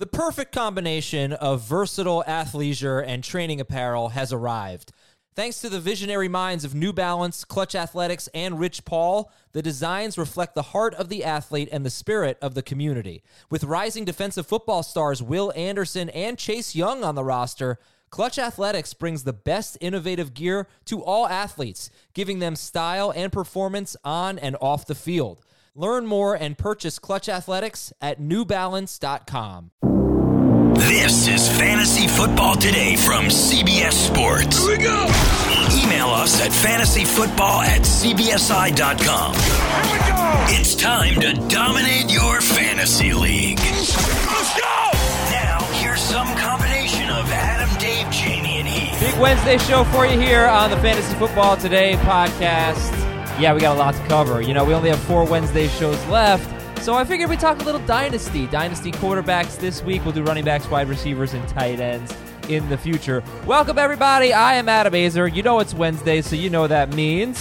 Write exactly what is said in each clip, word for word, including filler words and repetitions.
The perfect combination of versatile athleisure and training apparel has arrived. Thanks to the visionary minds of New Balance, Clutch Athletics, and Rich Paul, the designs reflect the heart of the athlete and the spirit of the community. With rising defensive football stars Will Anderson and Chase Young on the roster, Clutch Athletics brings the best innovative gear to all athletes, giving them style and performance on and off the field. Learn more and purchase Clutch Athletics at new balance dot com. This is Fantasy Football Today from C B S Sports. Here we go! Email us at fantasy football at c b s i dot com. Here we go! It's time to dominate your fantasy league. Let's go! Now, here's some combination of Adam, Dave, Jamie, and Heath. Big Wednesday show for you here on the Fantasy Football Today podcast. Yeah, we got a lot to cover. You know, we only have four Wednesday shows left. So I figured we'd talk a little Dynasty. Dynasty quarterbacks this week. We'll do running backs, wide receivers, and tight ends in the future. Welcome, everybody. I am Adam Azer. You know it's Wednesday, so you know what that means.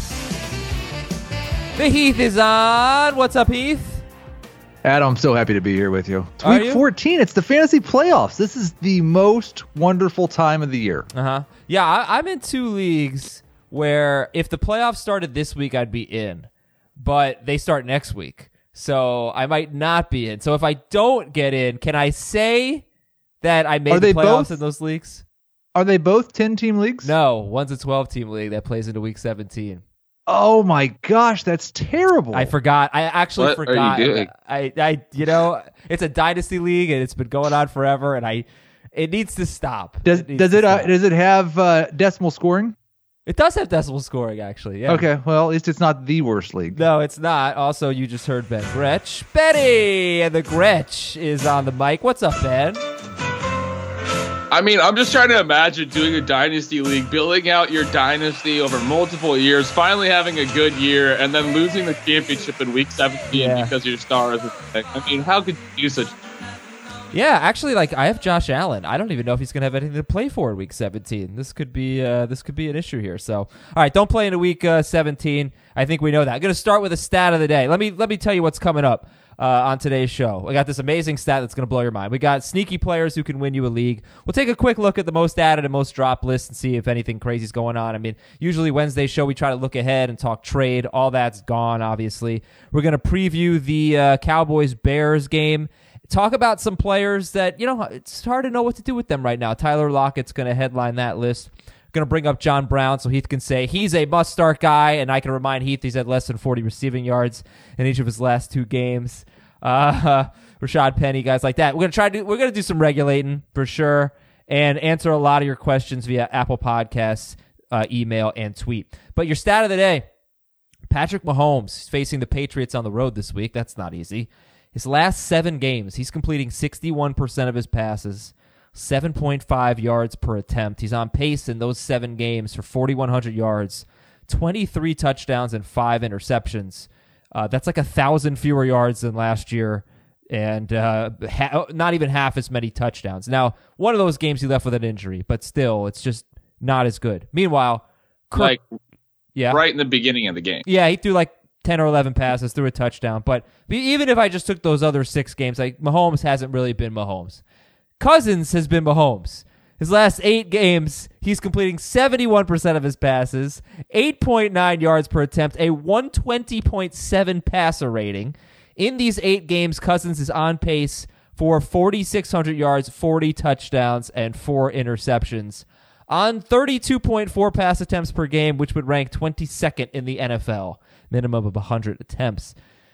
The Heath is on. What's up, Heath? Adam, I'm so happy to be here with you. It's Are week you? fourteen. It's the fantasy playoffs. This is the most wonderful time of the year. Uh-huh. Yeah, I- I'm in two leagues where if the playoffs started this week, I'd be in. But they start next week. So I might not be in. So if I don't get in, can I say that I made Are the they playoffs both? in those leagues? Are they both ten-team leagues? No, one's a twelve-team league that plays into week seventeen. Oh, my gosh. That's terrible. I forgot. I actually What are you forgot. doing? I, I, you know, it's a dynasty league and it's been going on forever, and I, it needs to stop. Does needs does to it uh, stop. does it have uh, decimal scoring? It does have decimal scoring, actually. Yeah. Okay, well, at least it's not the worst league. No, it's not. Also, you just heard Ben Gretsch. Betty and the Gretsch is on the mic. What's up, Ben? I mean, I'm just trying to imagine doing a dynasty league, building out your dynasty over multiple years, finally having a good year, and then losing the championship in week seventeen Yeah. because your stars. I mean, how could you do such? Yeah, actually, like I have Josh Allen. I don't even know if he's going to have anything to play for in week seventeen. This could be uh, this could be an issue here. So, all right, don't play into week uh, seventeen. I think we know that. I'm going to start with a stat of the day. Let me let me tell you what's coming up uh, on today's show. We got this amazing stat that's going to blow your mind. We got sneaky players who can win you a league. We'll take a quick look at the most added and most dropped list and see if anything crazy is going on. I mean, usually Wednesday show we try to look ahead and talk trade. All that's gone, obviously. We're going to preview the uh, Cowboys-Bears game. Talk about some players that, you know, it's hard to know what to do with them right now. Tyler Lockett's going to headline that list. Going to bring up John Brown so Heath can say he's a must-start guy, and I can remind Heath he's had less than forty receiving yards in each of his last two games. Uh, Rashad Penny, guys like that. We're going to try to we're going to do some regulating for sure and answer a lot of your questions via Apple Podcasts, uh, email, and tweet. But your stat of the day, Patrick Mahomes is facing the Patriots on the road this week. That's not easy. His last seven games, he's completing sixty-one percent of his passes, seven point five yards per attempt. He's on pace in those seven games for forty-one hundred yards, twenty-three touchdowns, and five interceptions. Uh, that's like a thousand fewer yards than last year, and uh, ha- not even half as many touchdowns. Now, one of those games he left with an injury, but still, it's just not as good. Meanwhile, Kirk, Like yeah, right in the beginning of the game. yeah, he threw like ten or eleven passes, threw a touchdown. But even if I just took those other six games, like Mahomes hasn't really been Mahomes. Cousins has been Mahomes. His last eight games, he's completing seventy-one percent of his passes, eight point nine yards per attempt, a one twenty point seven passer rating. In these eight games, Cousins is on pace for forty-six hundred yards, forty touchdowns, and four interceptions on thirty-two point four pass attempts per game, which would rank twenty-second in the N F L. Minimum of one hundred attempts.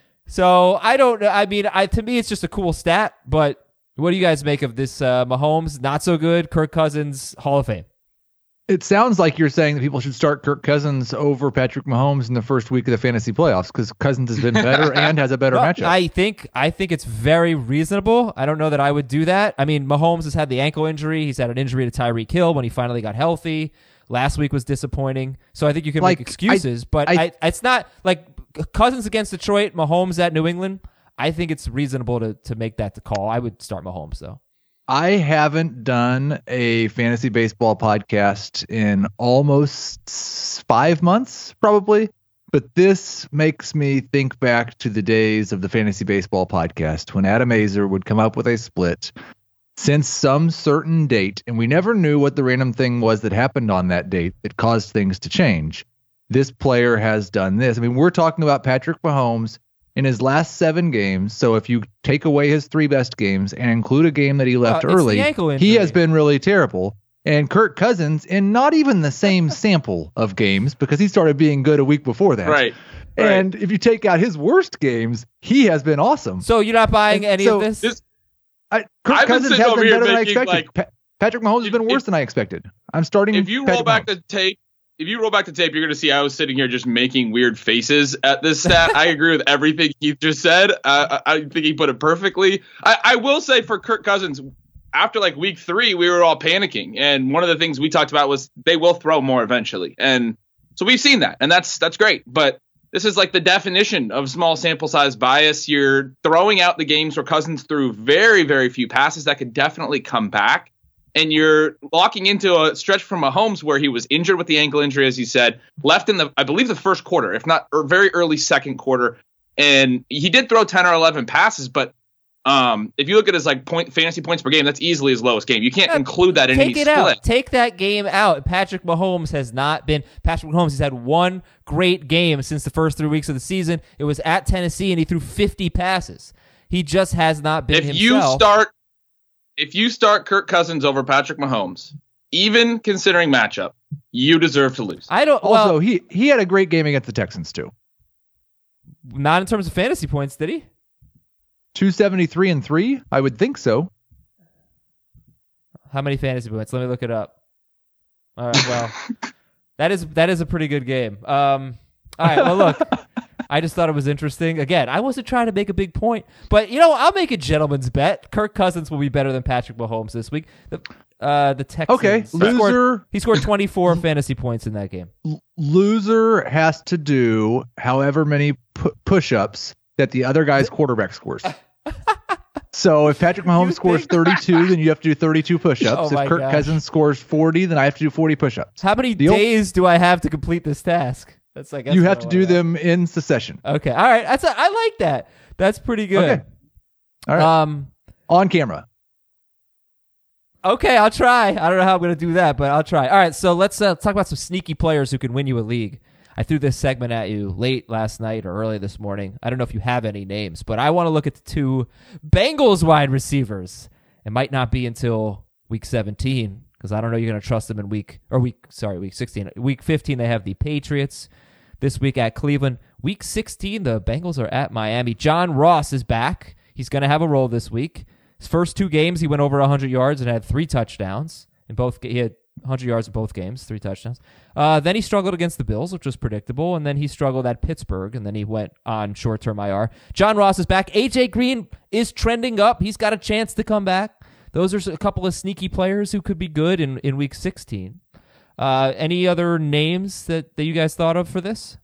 So I don't know. I mean, I, to me, it's just a cool stat, but what do you guys make of this uh, Mahomes, not so good, Kirk Cousins, Hall of Fame? It sounds like you're saying that people should start Kirk Cousins over Patrick Mahomes in the first week of the fantasy playoffs because Cousins has been better and has a better Well, matchup. I think I think it's very reasonable. I don't know that I would do that. I mean, Mahomes has had the ankle injury. He's had an injury to Tyreek Hill when he finally got healthy. Last week was disappointing. So I think you can Like, make excuses, I- but I- I, it's not like Cousins against Detroit, Mahomes at New England. I think it's reasonable to to make that the call. I would start Mahomes, though. I haven't done a fantasy baseball podcast in almost five months, probably. But this makes me think back to the days of the Fantasy Baseball podcast when Adam Azer would come up with a split since some certain date, and we never knew what the random thing was that happened on that date that caused things to change. This player has done this. I mean, we're talking about Patrick Mahomes in his last seven games. So if you take away his three best games and include a game that he left well, early, he has been really terrible. And Kirk Cousins in not even the same sample of games because he started being good a week before that. Right. And right. if you take out his worst games, he has been awesome. So you're not buying and any so of this? this I, Kirk I've been Cousins sitting has over been here better than I thinking, expected. like, Pa- Patrick Mahomes has been if- worse than I expected. I'm starting. If you roll Patrick back Mahomes. the tape, if you roll back the tape, you're going to see I was sitting here just making weird faces at this stat. I agree with everything Keith just said. Uh, I think he put it perfectly. I, I will say for Kirk Cousins, after like week three, we were all panicking. And one of the things we talked about was they will throw more eventually. And so we've seen that. And that's that's great. But this is like the definition of small sample size bias. You're throwing out the games where Cousins threw very, very few passes that could definitely come back. And you're locking into a stretch from Mahomes where he was injured with the ankle injury, as you said, left in the, I believe, the first quarter, if not or very early second quarter. And he did throw ten or eleven passes, but um, if you look at his like point fantasy points per game, that's easily his lowest game. You can't yeah, include that in any split. Take it out. Take that game out. Patrick Mahomes has not been. Patrick Mahomes has had one great game since the first three weeks of the season. It was at Tennessee, and he threw fifty passes. He just has not been if himself. You start, if you start Kirk Cousins over Patrick Mahomes, even considering matchup, you deserve to lose. I don't. Also, well, he he had a great game against the Texans too. Not in terms of fantasy points, did he? two seventy-three and three? I would think so. How many fantasy points? Let me look it up. All right, well, that is that is a pretty good game. Um, all right, well, look, I just thought it was interesting. Again, I wasn't trying to make a big point, but, you know, I'll make a gentleman's bet. Kirk Cousins will be better than Patrick Mahomes this week. The, uh, the Texans. Okay, he loser. Scored, he scored twenty-four fantasy points in that game. Loser has to do however many pu- push-ups that the other guy's quarterback scores. So if Patrick Mahomes scores thirty-two, then you have to do thirty-two push-ups. Oh if Kirk gosh. Cousins scores forty, then I have to do forty push-ups. How many the days old- do I have to complete this task? That's like you have to do them in succession. Okay, all right. That's a, I like that. That's pretty good. Okay. All right. Um, on camera. Okay, I'll try. I don't know how I'm going to do that, but I'll try. All right, so let's uh, talk about some sneaky players who can win you a league. I threw this segment at you late last night or early this morning. I don't know if you have any names, but I want to look at the two Bengals wide receivers. It might not be until week seventeen because I don't know you're going to trust them in week or week. Sorry, week sixteen. Week fifteen, they have the Patriots. This week at Cleveland. Week sixteen, the Bengals are at Miami. John Ross is back. He's going to have a role this week. His first two games, he went over one hundred yards and had three touchdowns. In both, he had one hundred yards in both games, three touchdowns. Uh, then he struggled against the Bills, which was predictable, and then he struggled at Pittsburgh, and then he went on short-term I R. John Ross is back. A J Green is trending up. He's got a chance to come back. Those are a couple of sneaky players who could be good in, in Week sixteen. Uh, any other names that, that you guys thought of for this?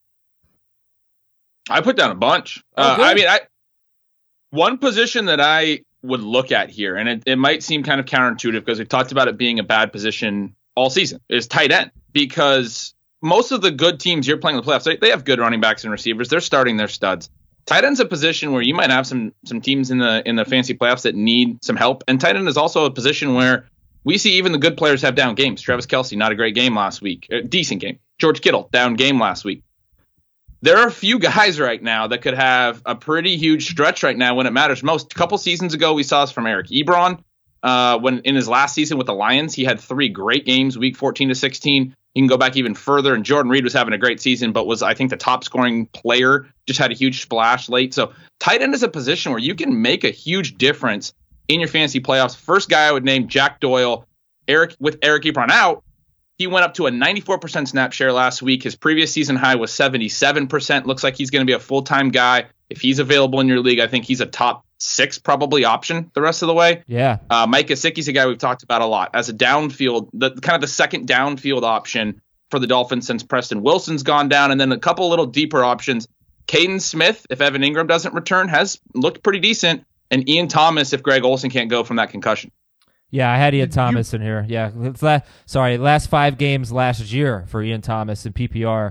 I put down a bunch. Oh, uh, good. I mean, I one position that I would look at here, and it, it might seem kind of counterintuitive because we've talked about it being a bad position all season, is tight end. Because most of the good teams you're playing in the playoffs, they, they have good running backs and receivers. They're starting their studs. Tight end's a position where you might have some some teams in the in the fantasy playoffs that need some help. And tight end is also a position where we see even the good players have down games. Travis Kelce, not a great game last week. A decent game. George Kittle, down game last week. There are a few guys right now that could have a pretty huge stretch right now when it matters most. A couple seasons ago, we saw this from Eric Ebron. Uh, when in his last season with the Lions, he had three great games, week fourteen to sixteen. You can go back even further, and Jordan Reed was having a great season, but was, I think, the top scoring player, just had a huge splash late. So tight end is a position where you can make a huge difference in your fantasy playoffs. First guy I would name, Jack Doyle. Eric with Eric Ebron out, he went up to a ninety-four percent snap share last week. His previous season high was seventy-seven percent. Looks like he's going to be a full-time guy. If he's available in your league, I think he's a top six probably option the rest of the way. Yeah. Uh, Mike Gesicki's a guy we've talked about a lot as a downfield, the kind of the second downfield option for the Dolphins since Preston Wilson's gone down. And then a couple little deeper options. Caden Smith, if Evan Ingram doesn't return, has looked pretty decent. And Ian Thomas, if Greg Olsen can't go from that concussion. Yeah, I had Ian Thomas in here. Yeah, it's la- sorry, last five games last year for Ian Thomas in P P R.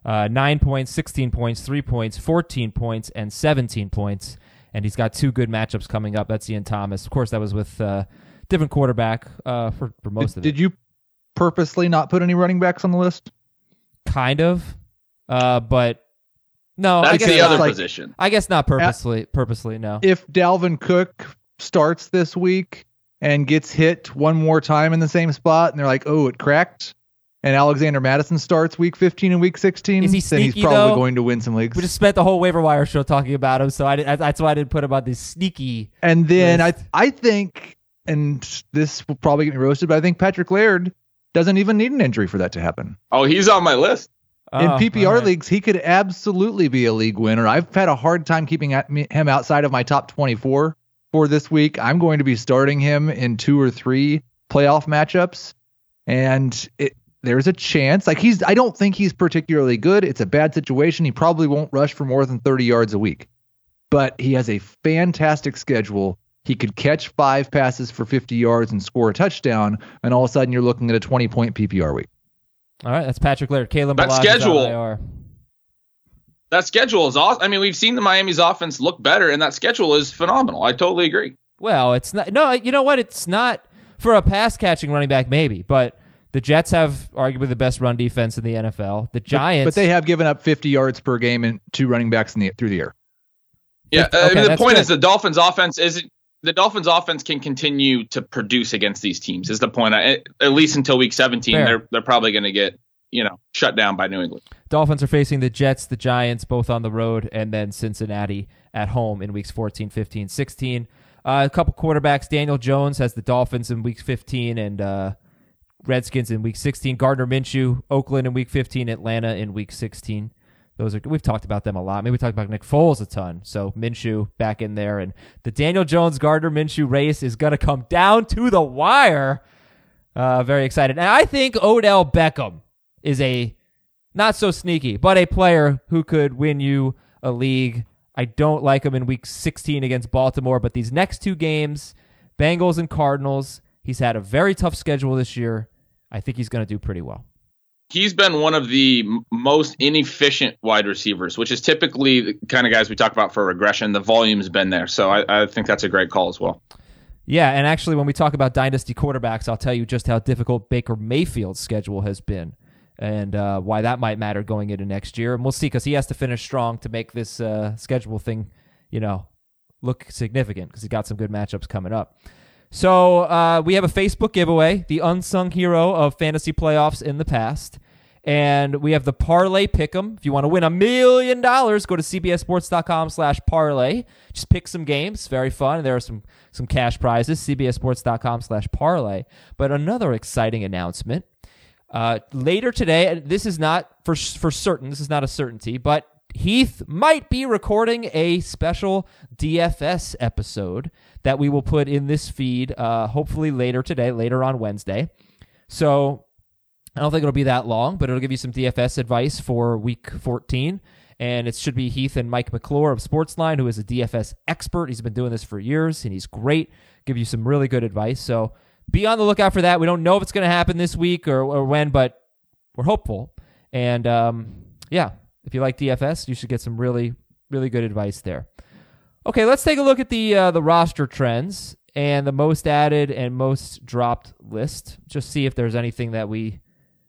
Uh, nine points, sixteen points, three points, fourteen points, and seventeen points. And he's got two good matchups coming up. That's Ian Thomas. Of course, that was with uh, different quarterback uh, for, for most did, of it. Did you purposely not put any running backs on the list? Kind of. Uh, but no, That's I guess the not. other like- position. I guess not purposely. Purposely, no. If Dalvin Cook starts this week and gets hit one more time in the same spot, and they're like, oh, it cracked, and Alexander Madison starts week fifteen and week sixteen, Is he then he's sneaky, probably though? going to win some leagues. We just spent the whole waiver wire show talking about him, so I, did, I that's why I didn't put him on this sneaky. And then I list. I think, and this will probably get me roasted, but I think Patrick Laird doesn't even need an injury for that to happen. Oh, he's on my list. In Oh, P P R all right. leagues, he could absolutely be a league winner. I've had a hard time keeping at me, him outside of my top twenty-four for this week. I'm going to be starting him in two or three playoff matchups, and it, there's a chance. Like he's, I don't think he's particularly good. It's a bad situation. He probably won't rush for more than thirty yards a week, but he has a fantastic schedule. He could catch five passes for fifty yards and score a touchdown, and all of a sudden you're looking at a twenty point P P R week. All right, that's Patrick Laird. Kalen That Ballage is on schedule- I R. That schedule is awesome. I mean, we've seen the Miami's offense look better, and that schedule is phenomenal. I totally agree. Well, it's not. No, you know what? It's not for a pass catching running back, maybe, but the Jets have arguably the best run defense in the N F L. The Giants, But they have given up fifty yards per game in two running backs in the, through the air. Yeah, Okay, I mean, the that's point good. is the Dolphins' offense isn't. The Dolphins' offense can continue to produce against these teams. Is the point? At, at least until week seventeen, Fair. they're they're probably going to get you know shut down by New England. Dolphins are facing the Jets, the Giants, both on the road, and then Cincinnati at home in weeks fourteen, fifteen, sixteen. Uh, a couple quarterbacks. Daniel Jones has the Dolphins in week fifteen and uh, Redskins in week sixteen. Gardner Minshew, Oakland in week fifteen, Atlanta in week sixteen. Those are we've talked about them a lot. Maybe we talked about Nick Foles a ton. So Minshew back in there, and the Daniel Jones Gardner Minshew race is going to come down to the wire. Uh, very excited, and I think Odell Beckham is a not so sneaky, but a player who could win you a league. I don't like him in week sixteen against Baltimore, but these next two games, Bengals and Cardinals, he's had a very tough schedule this year. I think he's going to do pretty well. He's been one of the m- most inefficient wide receivers, which is typically the kind of guys we talk about for regression. The volume's been there, so I, I think that's a great call as well. Yeah, and actually when we talk about dynasty quarterbacks, I'll tell you just how difficult Baker Mayfield's schedule has been and uh, why that might matter going into next year. And we'll see, because he has to finish strong to make this uh, schedule thing, you know, look significant, because he got some good matchups coming up. So uh, we have a Facebook giveaway, the unsung hero of fantasy playoffs in the past. And we have the Parlay Pick'em. If you want to win a million dollars, go to cbssports.com slash parlay. Just pick some games. Very fun. There are some, some cash prizes, cbssports.com slash parlay. But another exciting announcement. Uh, later today, and this is not for for certain, this is not a certainty, but Heath might be recording a special D F S episode that we will put in this feed, uh, hopefully later today, later on Wednesday. So I don't think it'll be that long, but it'll give you some D F S advice for week fourteen. And it should be Heath and Mike McClure of Sportsline, who is a D F S expert. He's been doing this for years, and he's great. Give you some really good advice. So be on the lookout for that. We don't know if it's going to happen this week or, or when, but we're hopeful. And um, yeah, if you like D F S, you should get some really, really good advice there. Okay, let's take a look at the uh, the roster trends and the most added and most dropped list. Just see if there's anything that we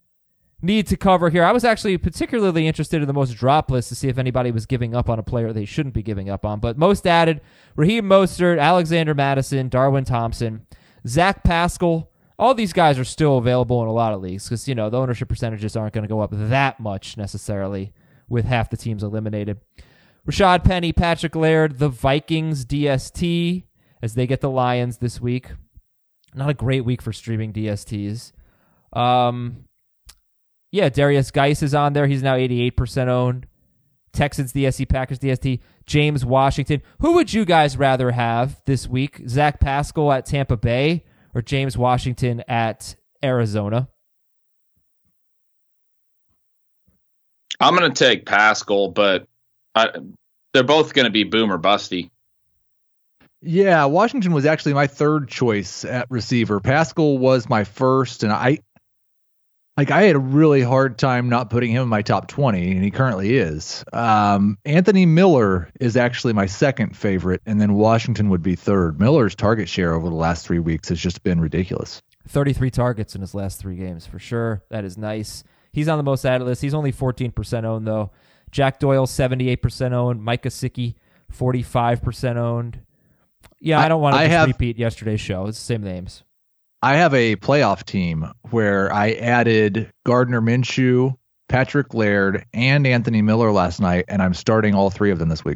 need to cover here. I was actually particularly interested in the most drop list to see if anybody was giving up on a player they shouldn't be giving up on. But most added, Raheem Mostert, Alexander Mattison, Darwin Thompson, Zach Pascal. All these guys are still available in a lot of leagues because, you know, the ownership percentages aren't going to go up that much necessarily with half the teams eliminated. Rashad Penny, Patrick Laird, the Vikings D S T as they get the Lions this week. Not a great week for streaming D S Ts. Um, yeah, Darius Geis is on there. He's now eighty-eight percent owned. Texans D S T, Packers D S T, James Washington. Who would you guys rather have this week? Zach Pascal at Tampa Bay or James Washington at Arizona? I'm going to take Pascal, but I, they're both going to be boom or busty. Yeah, Washington was actually my third choice at receiver. Pascal was my first, and I Like, I had a really hard time not putting him in my top twenty, and he currently is. Um, Anthony Miller is actually my second favorite, and then Washington would be third. Miller's target share over the last three weeks has just been ridiculous. thirty-three targets in his last three games, for sure. That is nice. He's on the most added list. He's only fourteen percent owned, though. Jack Doyle, seventy-eight percent owned. Mike Gesicki, forty-five percent owned. Yeah, I, I don't want to I just have, repeat yesterday's show. It's the same names. I have a playoff team where I added Gardner Minshew, Patrick Laird, and Anthony Miller last night, and I'm starting all three of them this week.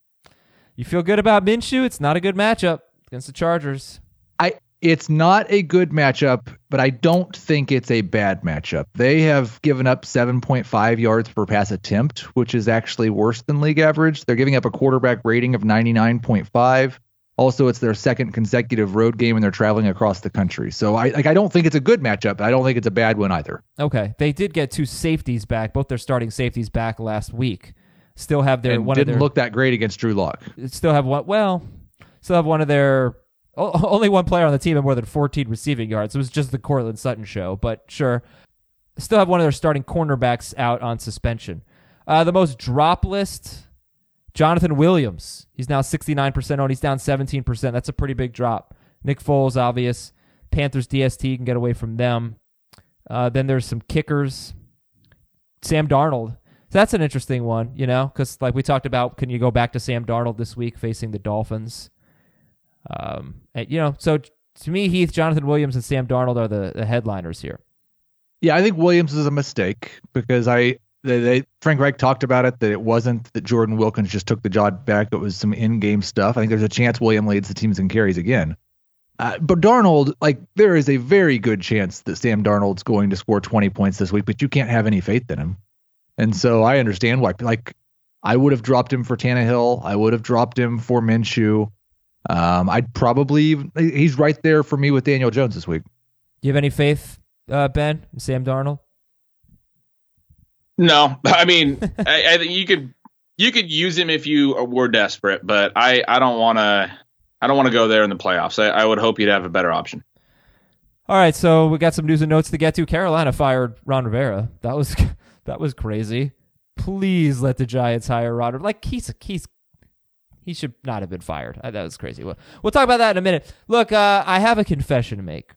You feel good about Minshew? It's not a good matchup against the Chargers. I It's not a good matchup, but I don't think it's a bad matchup. They have given up seven point five yards per pass attempt, which is actually worse than league average. They're giving up a quarterback rating of ninety-nine point five. Also, it's their second consecutive road game, and they're traveling across the country. So I like I don't think it's a good matchup, but I don't think it's a bad one either. Okay. They did get two safeties back, both their starting safeties back last week. Still have their and one didn't of their, look that great against Drew Lock. Still have one well, still have one of their only one player on the team had more than fourteen receiving yards. It was just the Cortland Sutton show, but sure. Still have one of their starting cornerbacks out on suspension. Uh, the most drop list, Jonathan Williams. He's now sixty-nine percent owned. He's down seventeen percent. That's a pretty big drop. Nick Foles, obvious. Panthers D S T can get away from them. Uh, then there's some kickers. Sam Darnold. So that's an interesting one, you know, because like we talked about, can you go back to Sam Darnold this week facing the Dolphins? Um, and, you know, so to me, Heath, Jonathan Williams, and Sam Darnold are the, the headliners here. Yeah, I think Williams is a mistake because I they, they Frank Reich talked about it, that it wasn't that Jordan Wilkins just took the job back. It was some in-game stuff. I think there's a chance Williams leads the teams in carries again. Uh, but Darnold, like, there is a very good chance that Sam Darnold's going to score twenty points this week, but you can't have any faith in him. And so I understand why. Like, I would have dropped him for Tannehill. I would have dropped him for Minshew. Um, I'd probably, he's right there for me with Daniel Jones this week. Do you have any faith, uh, Ben, in Sam Darnold? No, I mean, I, I think you could you could use him if you were desperate, but I, I don't want to I don't want to go there in the playoffs. I, I would hope you'd have a better option. All right, so we got some news and notes to get to. Carolina fired Ron Rivera. That was that was crazy. Please let the Giants hire Ron Rivera. Like he's he's he should not have been fired. That was crazy. We'll, we'll talk about that in a minute. Look, uh, I have a confession to make.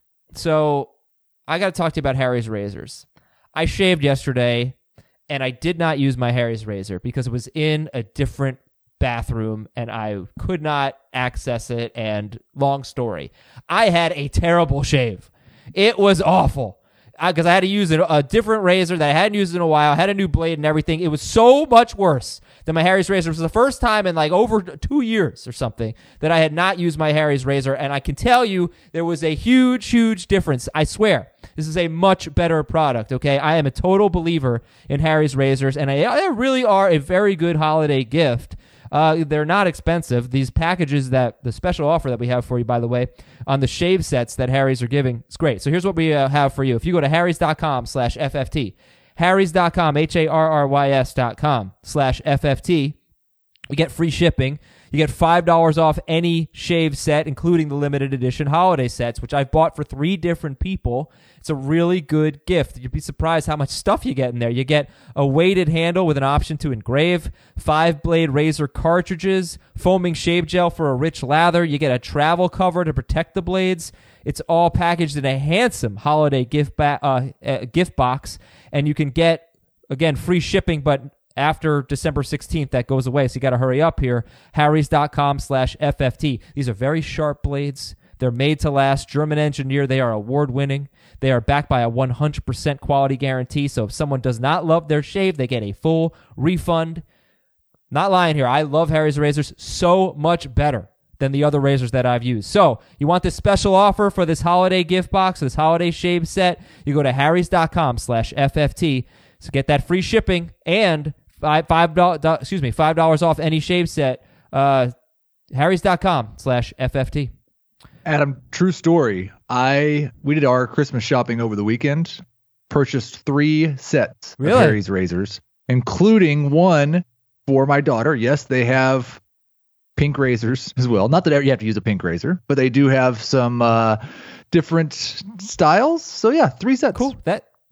So I got to talk to you about Harry's razors. I shaved yesterday, and I did not use my Harry's razor because it was in a different bathroom, and I could not access it, and long story. I had a terrible shave. It was awful because I, I had to use a, a different razor that I hadn't used in a while. I had a new blade and everything. It was so much worse than my Harry's razor. It was the first time in like over two years or something that I had not used my Harry's razor, and I can tell you there was a huge, huge difference. I swear. This is a much better product, okay? I am a total believer in Harry's razors, and I, they really are a very good holiday gift. Uh, they're not expensive. These packages, that the special offer that we have for you, by the way, on the shave sets that Harry's are giving, it's great. So here's what we uh, have for you. If you go to harrys.com slash FFT, harrys.com, H-A-R-R-Y-S dot com slash FFT, you get free shipping. You get five dollars off any shave set, including the limited edition holiday sets, which I've bought for three different people. It's a really good gift. You'd be surprised how much stuff you get in there. You get a weighted handle with an option to engrave, five-blade razor cartridges, foaming shave gel for a rich lather. You get a travel cover to protect the blades. It's all packaged in a handsome holiday gift, ba- uh, uh, gift box, and you can get, again, free shipping, but after December sixteenth, that goes away, so you got to hurry up here. harrys.com slash FFT. These are very sharp blades. They're made to last, German engineer. They are award-winning. They are backed by a one hundred percent quality guarantee, so if someone does not love their shave, they get a full refund. Not lying here. I love Harry's razors so much better than the other razors that I've used. So you want this special offer for this holiday gift box, this holiday shave set, you go to harrys.com slash FFT. So get that free shipping and five five dollars excuse me five dollars off any shave set. Uh, harrys.com slash FFT. Adam, true story. I we did our Christmas shopping over the weekend. Purchased three sets really? of Harry's razors, including one for my daughter. Yes, they have pink razors as well. Not that you have to use a pink razor, but they do have some uh, different styles. So yeah, three sets. Cool. That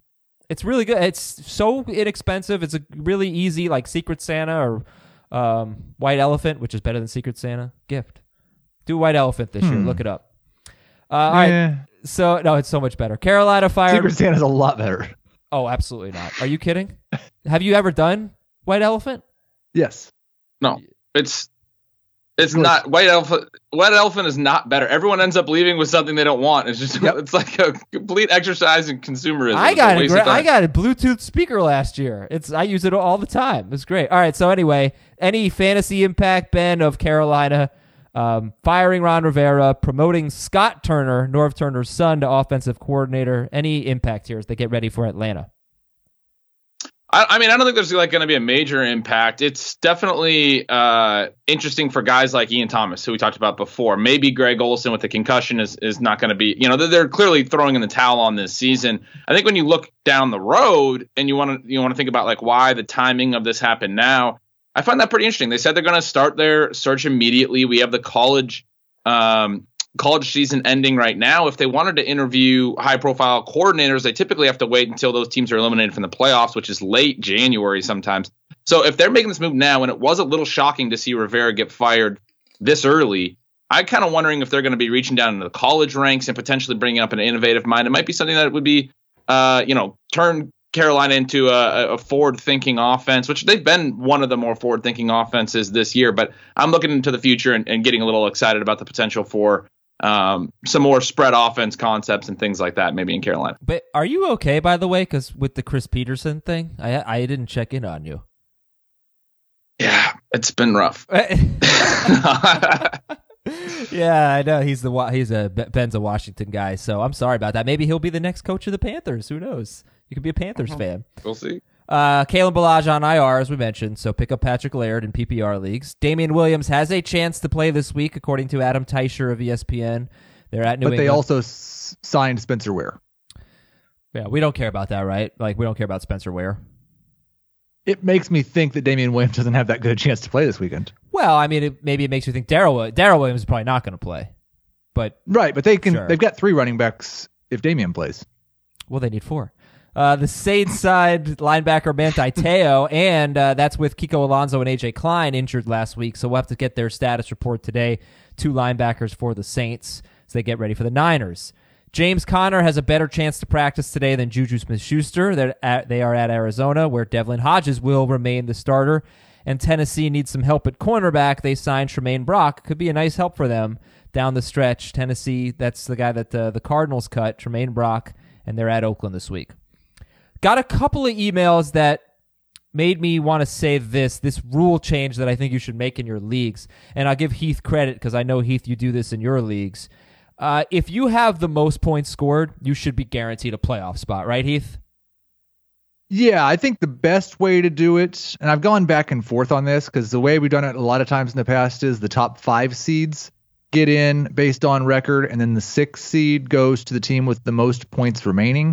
It's really good. It's so inexpensive. It's a really easy, like Secret Santa or um, White Elephant, which is better than Secret Santa gift. Do White Elephant this hmm. year. Look it up. Uh, all yeah. right. So no, it's so much better. Carolina fired. Secret Santa's a lot better. Oh, absolutely not. Are you kidding? Have you ever done White Elephant? Yes. No, it's it's not White Elephant. White Elephant is not better. Everyone ends up leaving with something they don't want. It's just yep. it's like a complete exercise in consumerism. I got a gra- I got a Bluetooth speaker last year. It's I use it all the time. It's great. All right. So anyway, any fantasy impact, Ben, of Carolina um, firing Ron Rivera, promoting Scott Turner, Norv Turner's son, to offensive coordinator. Any impact here as they get ready for Atlanta? I, I mean, I don't think there's like going to be a major impact. It's definitely uh, interesting for guys like Ian Thomas, who we talked about before. Maybe Greg Olsen with the concussion is, is not going to be, you know, they're, they're clearly throwing in the towel on this season. I think when you look down the road and you want to you want to think about like why the timing of this happened now, I find that pretty interesting. They said they're going to start their search immediately. We have the college um, college season ending right now. If they wanted to interview high-profile coordinators, they typically have to wait until those teams are eliminated from the playoffs, which is late January sometimes. So if they're making this move now, and it was a little shocking to see Rivera get fired this early, I'm kind of wondering if they're going to be reaching down into the college ranks and potentially bringing up an innovative mind. It might be something that would be, uh, you know, turn Carolina into a, a forward-thinking offense, which they've been one of the more forward-thinking offenses this year. But I'm looking into the future and, and getting a little excited about the potential for um, some more spread offense concepts and things like that, maybe in Carolina. But are you okay, by the way? Because with the Chris Peterson thing, I I didn't check in on you. Yeah, it's been rough. Yeah, I know he's the he's a Ben's a Washington guy, so I'm sorry about that. Maybe he'll be the next coach of the Panthers. Who knows? You could be a Panthers uh-huh. fan. We'll see. Uh, Kalen Ballage on I R, as we mentioned, so pick up Patrick Laird in P P R leagues. Damian Williams has a chance to play this week, according to Adam Teicher of E S P N. They're at New but England. But they also s- signed Spencer Ware. Yeah, we don't care about that, right? Like, we don't care about Spencer Ware. It makes me think that Damian Williams doesn't have that good a chance to play this weekend. Well, I mean, it, maybe it makes you think Darrell Darrell Williams is probably not going to play. But right, but they can. Sure. They've got three running backs if Damian plays. Well, they need four. Uh, the Sade side linebacker Manti Te'o, and uh, that's with Kiko Alonso and A J Klein injured last week, so we'll have to get their status report today. Two linebackers for the Saints as they get ready for the Niners. James Conner has a better chance to practice today than Juju Smith-Schuster. They're at, they are at Arizona, where Devlin Hodges will remain the starter, and Tennessee needs some help at cornerback. They signed Tremaine Brock. Could be a nice help for them down the stretch. Tennessee, that's the guy that uh, the Cardinals cut, Tremaine Brock, and they're at Oakland this week. Got a couple of emails that made me want to say this, this rule change that I think you should make in your leagues. And I'll give Heath credit because I know, Heath, you do this in your leagues. Uh, if you have the most points scored, you should be guaranteed a playoff spot, right, Heath? Yeah, I think the best way to do it, and I've gone back and forth on this because the way we've done it a lot of times in the past is the top five seeds get in based on record, and then the sixth seed goes to the team with the most points remaining.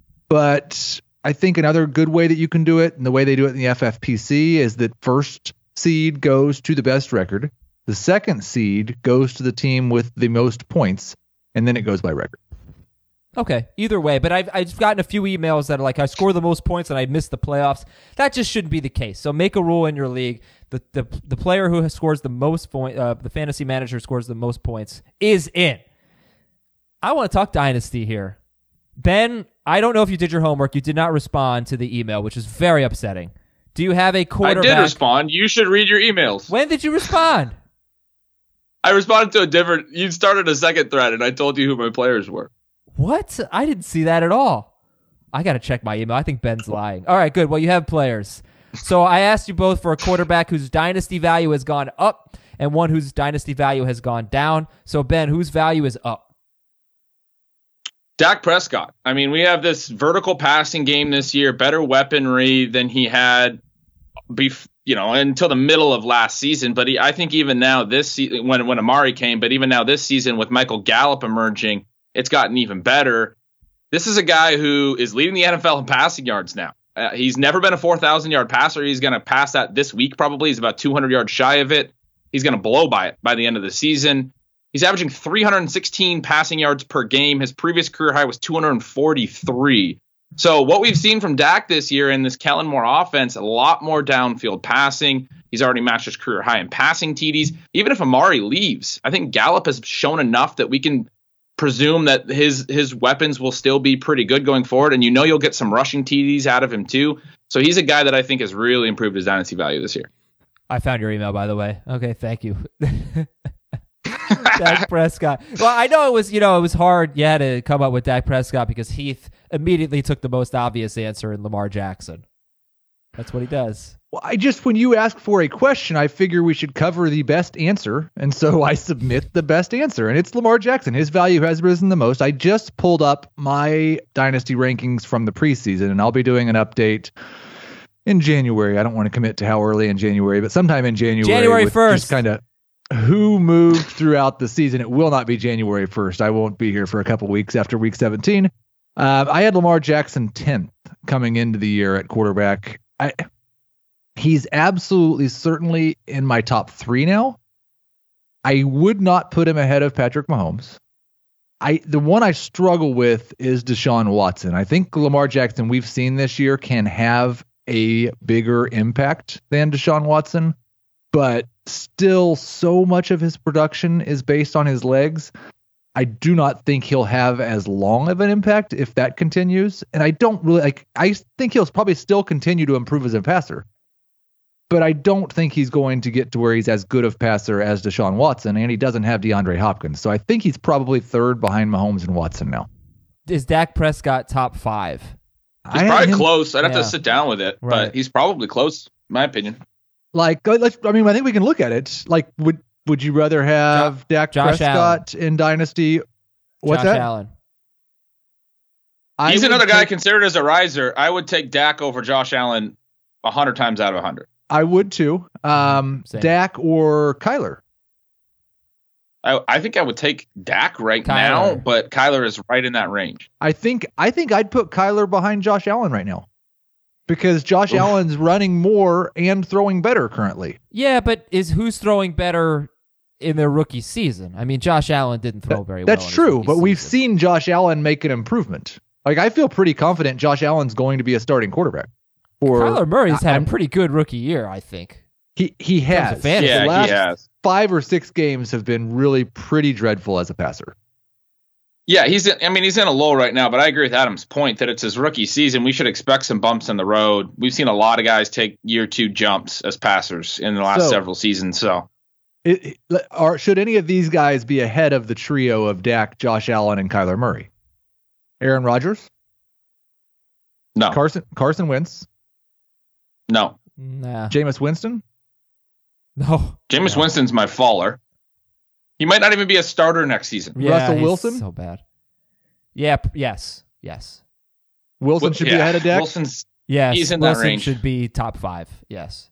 But I think another good way that you can do it, and the way they do it in the F F P C, is that first seed goes to the best record. The second seed goes to the team with the most points, and then it goes by record. Okay, either way. But I've, I've gotten a few emails that are like, I score the most points and I missed the playoffs. That just shouldn't be the case. So make a rule in your league. The the, the player who scores the most point, uh, the fantasy manager scores the most points, is in. I want to talk Dynasty here. Ben, I don't know if you did your homework. You did not respond to the email, which is very upsetting. Do you have a quarterback? I did respond. You should read your emails. When did you respond? I responded to a different... You started a second thread, and I told you who my players were. What? I didn't see that at all. I got to check my email. I think Ben's lying. All right, good. Well, you have players. So I asked you both for a quarterback whose dynasty value has gone up and one whose dynasty value has gone down. So, Ben, whose value is up? Dak Prescott. I mean, we have this vertical passing game this year, better weaponry than he had, bef- you know, until the middle of last season. But he, I think even now this season, when when Amari came, but even now this season with Michael Gallup emerging, it's gotten even better. This is a guy who is leading the N F L in passing yards now. Uh, he's never been a four thousand yard passer. He's going to pass that this week probably. He's about two hundred yards shy of it. He's going to blow by it by the end of the season. He's averaging three hundred sixteen passing yards per game. His previous career high was two hundred forty-three. So what we've seen from Dak this year in this Kellen Moore offense, a lot more downfield passing. He's already matched his career high in passing T Ds. Even if Amari leaves, I think Gallup has shown enough that we can presume that his his weapons will still be pretty good going forward. And you know you'll get some rushing T Ds out of him too. So he's a guy that I think has really improved his dynasty value this year. I found your email, by the way. Okay, thank you. Dak Prescott. Well, I know it was, you know, it was hard. You had to come up with Dak Prescott because Heath immediately took the most obvious answer in Lamar Jackson. That's what he does. Well, I just, when you ask for a question, I figure we should cover the best answer. And so I submit the best answer, and it's Lamar Jackson. His value has risen the most. I just pulled up my dynasty rankings from the preseason, and I'll be doing an update in January. I don't want to commit to how early in January, but sometime in January. January first. Just kind of who moved throughout the season. It will not be January first. I won't be here for a couple weeks after week seventeen. Uh, I had Lamar Jackson tenth coming into the year at quarterback. I, he's absolutely certainly in my top three now. I would not put him ahead of Patrick Mahomes. I the one I struggle with is Deshaun Watson. I think Lamar Jackson, we've seen this year, can have a bigger impact than Deshaun Watson, but still so much of his production is based on his legs. I do not think he'll have as long of an impact if that continues. And I don't really like, I think he'll probably still continue to improve as a passer, but I don't think he's going to get to where he's as good of passer as Deshaun Watson, and he doesn't have DeAndre Hopkins. So I think he's probably third behind Mahomes and Watson now. Is Dak Prescott top five? He's probably close. I'd have yeah. to sit down with it, right. but he's probably close, in my opinion. Like, let's, I mean, I think we can look at it. Like, would would you rather have jo- Dak Josh Prescott Allen. in Dynasty? What's Josh that? Allen. He's I another guy take, considered as a riser. I would take Dak over Josh Allen a hundred times out of a hundred. I would too. Um, Same. Dak or Kyler? I, I think I would take Dak right Kyler. now, but Kyler is right in that range. I think I think I'd put Kyler behind Josh Allen right now, because Josh Oof. Allen's running more and throwing better currently. Yeah, but is who's throwing better in their rookie season? I mean, Josh Allen didn't throw That- very well. That's in his true, rookie but we've season. seen Josh Allen make an improvement. Like, I feel pretty confident Josh Allen's going to be a starting quarterback. For Kyler Murray's I- had I'm- a pretty good rookie year, I think. He he terms has. of fantasy. The Yeah, last he has. five or six games have been really pretty dreadful as a passer. Yeah, he's. In, I mean, he's in a low right now, but I agree with Adam's point that it's his rookie season. We should expect some bumps in the road. We've seen a lot of guys take year two jumps as passers in the last So- several seasons. So It, it, or should any of these guys be ahead of the trio of Dak, Josh Allen, and Kyler Murray? Aaron Rodgers, no, Carson Carson Wentz, no. Nah. Jameis Winston. No. Jameis no. Winston's my faller. He might not even be a starter next season. Yeah, Russell he's Wilson? So bad. Yeah. p- Yes. Yes. Wilson Well, should yeah, be ahead of Dak. Wilson's. Yes. He's in that Wilson range. should be top five. Yes.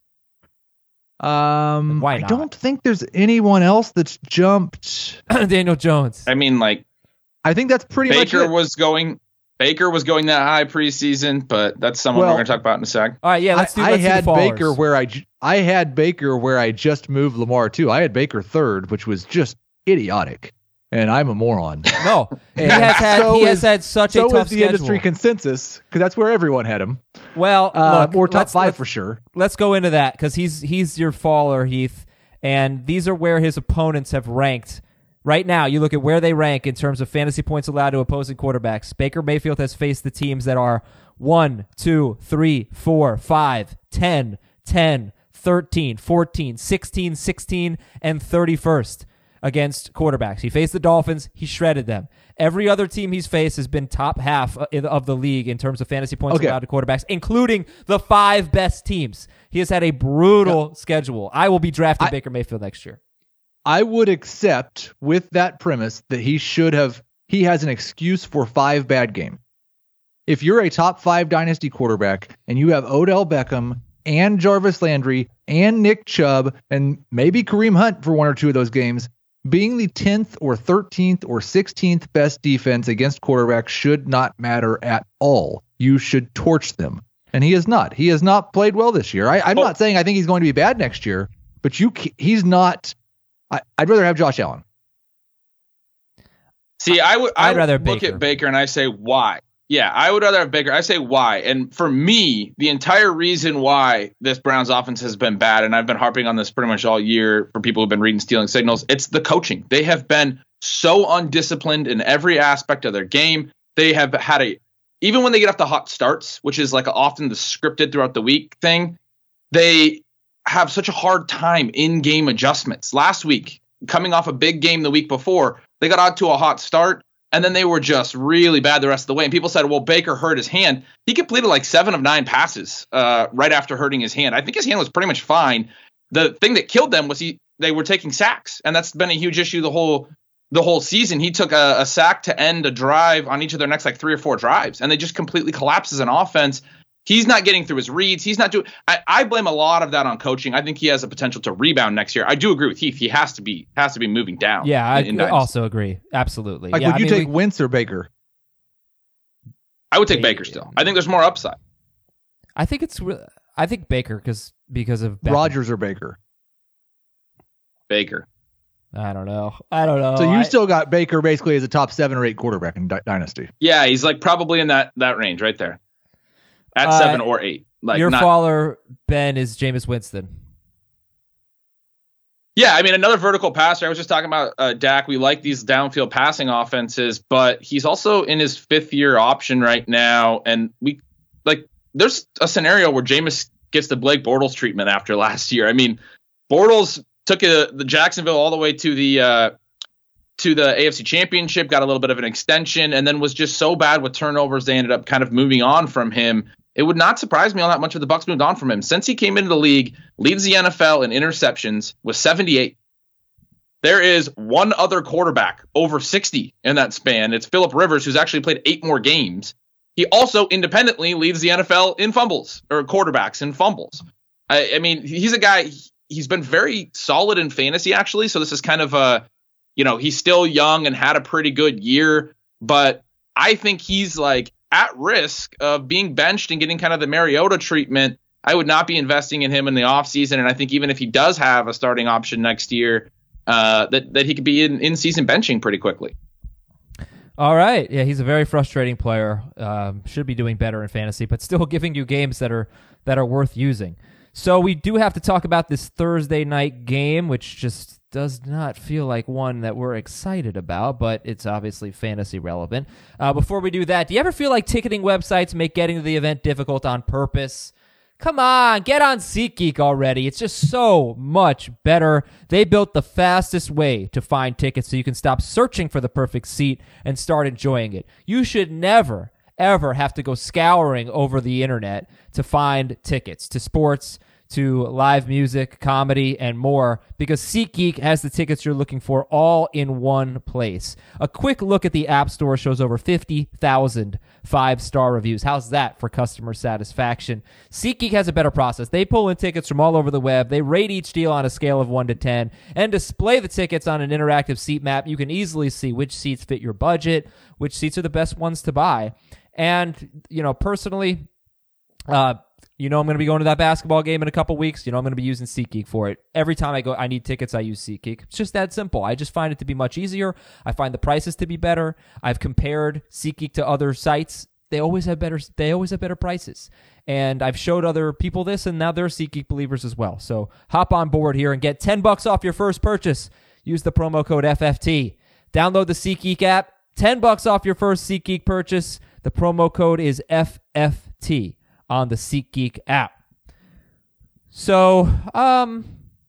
Um, Why I not? don't think there's anyone else that's jumped. Daniel Jones. I mean, like I think that's pretty Baker much it. was going. Baker was going that high preseason, but that's someone Well, we're going to talk about in a sec. All right. Yeah. Let's do. I, I Let's do the had followers. Baker where I j- I had Baker where I just moved Lamar too. I had Baker third, which was just idiotic, and I'm a moron. No. He And has had. so he has is- had such so a tough is the schedule. industry consensus, because that's where everyone had him. Well, Uh, look, or top let's- five let's- for sure. Let's go into that because he's he's your faller, Heath, and these are where his opponents have ranked. Right now, you look at where they rank in terms of fantasy points allowed to opposing quarterbacks. Baker Mayfield has faced the teams that are one, two, three, four, five, ten, ten, thirteen, fourteen, sixteen, sixteen, and thirty-first against quarterbacks. He faced the Dolphins. He shredded them. Every other team he's faced has been top half of the league in terms of fantasy points Okay. allowed to quarterbacks, including the five best teams. He has had a brutal schedule. I will be drafting I- Baker Mayfield next year. I would accept with that premise that he should have, he has an excuse for five bad games. If you're a top five dynasty quarterback and you have Odell Beckham and Jarvis Landry and Nick Chubb and maybe Kareem Hunt for one or two of those games, being the tenth or thirteenth or sixteenth best defense against quarterbacks should not matter at all. You should torch them. And he has not. He has not played well this year. I, I'm Well- not saying I think he's going to be bad next year, but you ca- he's not. I, I'd rather have Josh Allen. See, I would. I I'd rather would look Baker. at Baker and I say, why? Yeah, I would rather have Baker. I say why. And for me, the entire reason why this Browns offense has been bad, and I've been harping on this pretty much all year for people who've been reading Stealing Signals, it's the coaching. They have been so undisciplined in every aspect of their game. They have had a, even when they get off the hot starts, which is like often the scripted throughout the week thing, they have such a hard time in game adjustments. Last week, coming off a big game the week before, they got out to a hot start and then they were just really bad the rest of the way. And people said, well, Baker hurt his hand. He completed like seven of nine passes uh, right after hurting his hand. I think his hand was pretty much fine. The thing that killed them was he they were taking sacks, and that's been a huge issue the whole the whole season. He took a, a sack to end a drive on each of their next like three or four drives, and they just completely collapse as an offense. He's not getting through his reads. He's not doing. I, I blame a lot of that on coaching. I think he has a potential to rebound next year. I do agree with Heath. He has to be has to be moving down. Yeah, I in, in also agree. Absolutely. Like, yeah, would I you mean, take we, Wentz or Baker? I would take Baker still. I think there's more upside. I think it's. I think Baker because because of Beckham. Rodgers or Baker? Baker. I don't know. I don't know. So you I, still got Baker basically as a top seven or eight quarterback in Di- Dynasty. Yeah, he's like probably in that that range right there, at Uh, seven or eight. Like your not, faller, Ben, is Jameis Winston. Yeah, I mean, another vertical passer. I was just talking about uh, Dak. We like these downfield passing offenses, but he's also in his fifth year option right now. And we like there's a scenario where Jameis gets the Blake Bortles treatment after last year. I mean, Bortles took a, the Jacksonville all the way to the uh, to the A F C Championship, got a little bit of an extension, and then was just so bad with turnovers they ended up kind of moving on from him. It would not surprise me all that much if the Bucs moved on from him. Since he came into the league, leads the N F L in interceptions with seventy-eight. There is one other quarterback over sixty in that span. It's Phillip Rivers, who's actually played eight more games. He also independently leads the N F L in fumbles, or quarterbacks in fumbles. I, I mean, he's a guy, he's been very solid in fantasy, actually. So this is kind of a, you know, he's still young and had a pretty good year, but I think he's like, at risk of being benched and getting kind of the Mariota treatment. I would not be investing in him in the offseason. And I think even if he does have a starting option next year, uh, that, that he could be in in-season benching pretty quickly. All right. Yeah, he's a very frustrating player. Um, should be doing better in fantasy, but still giving you games that are that are worth using. So we do have to talk about this Thursday night game, which just does not feel like one that we're excited about, but it's obviously fantasy relevant. Uh, before we do that, do you ever feel like ticketing websites make getting to the event difficult on purpose? Come on, get on SeatGeek already. It's just so much better. They built the fastest way to find tickets so you can stop searching for the perfect seat and start enjoying it. You should never, ever have to go scouring over the internet to find tickets to sports, to live music, comedy, and more, because SeatGeek has the tickets you're looking for all in one place. A quick look at the App Store shows over fifty thousand five-star reviews. How's that for customer satisfaction? SeatGeek has a better process. They pull in tickets from all over the web. They rate each deal on a scale of one to ten and display the tickets on an interactive seat map. You can easily see which seats fit your budget, which seats are the best ones to buy. And, you know, personally, uh, You know I'm going to be going to that basketball game in a couple weeks. You know I'm going to be using SeatGeek for it. Every time I go, I need tickets, I use SeatGeek. It's just that simple. I just find it to be much easier. I find the prices to be better. I've compared SeatGeek to other sites. They always have better. They always have better prices. And I've showed other people this, and now they're SeatGeek believers as well. So hop on board here and get ten bucks off your first purchase. Use the promo code F F T. Download the SeatGeek app. ten bucks off your first SeatGeek purchase. The promo code is F F T. On the SeatGeek app. So, um,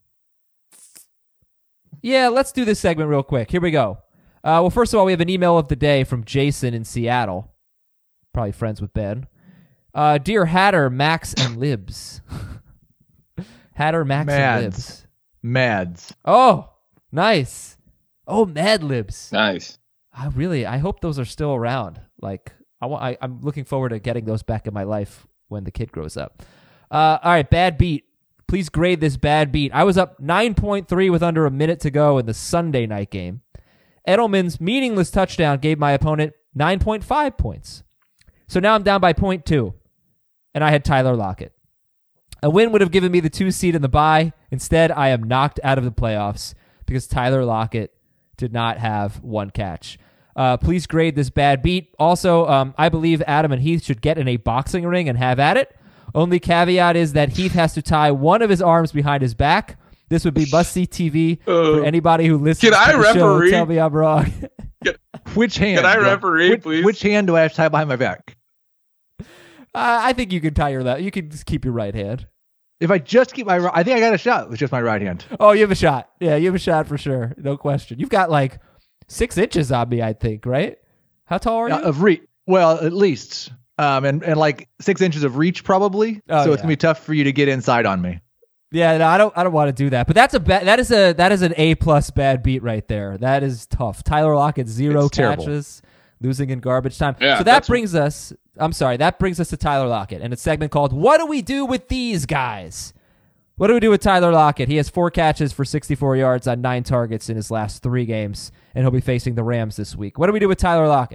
yeah, let's do this segment real quick. Here we go. Uh, well, first of all, we have an email of the day from Jason in Seattle. Probably friends with Ben. Uh, Dear Hatter, Max, and Libs. Hatter, Max, Mads. and Libs. Mads. Oh, nice. Oh, Mad Libs. Nice. I really, I hope those are still around. Like, I want, I, I'm looking forward to getting those back in my life when the kid grows up. Uh, all right, bad beat. Please grade this bad beat. I was up nine point three with under a minute to go in the Sunday night game. Edelman's meaningless touchdown gave my opponent nine point five points. So now I'm down by zero point two, and I had Tyler Lockett. A win would have given me the two seed in the bye. Instead, I am knocked out of the playoffs because Tyler Lockett did not have one catch. Uh, please grade this bad beat. Also, um, I believe Adam and Heath should get in a boxing ring and have at it. Only caveat is that Heath has to tie one of his arms behind his back. This would be must-see T V for anybody who listens Can to I the referee? show. Tell me I'm wrong. Which hand? Can I bro? referee, which, please? Which hand do I have to tie behind my back? Uh, I think you can tie your left. You can just keep your right hand. If I just keep my, ri- I think I got a shot with just my right hand. Oh, you have a shot. Yeah, you have a shot for sure. No question. You've got like six inches on me, I think, right? How tall are you? Uh, of reach, well, at least, um, and and like six inches of reach probably. Oh, so yeah. it's gonna be tough for you to get inside on me. Yeah, no, I don't. I don't want to do that. But that's a ba- that is a that is an A plus bad beat right there. That is tough. Tyler Lockett zero It's terrible. catches, losing in garbage time. Yeah, so that that's- brings us. I'm sorry. That brings us to Tyler Lockett and a segment called "What Do We Do with These Guys?" What do we do with Tyler Lockett? He has four catches for sixty-four yards on nine targets in his last three games, and he'll be facing the Rams this week. What do we do with Tyler Lockett?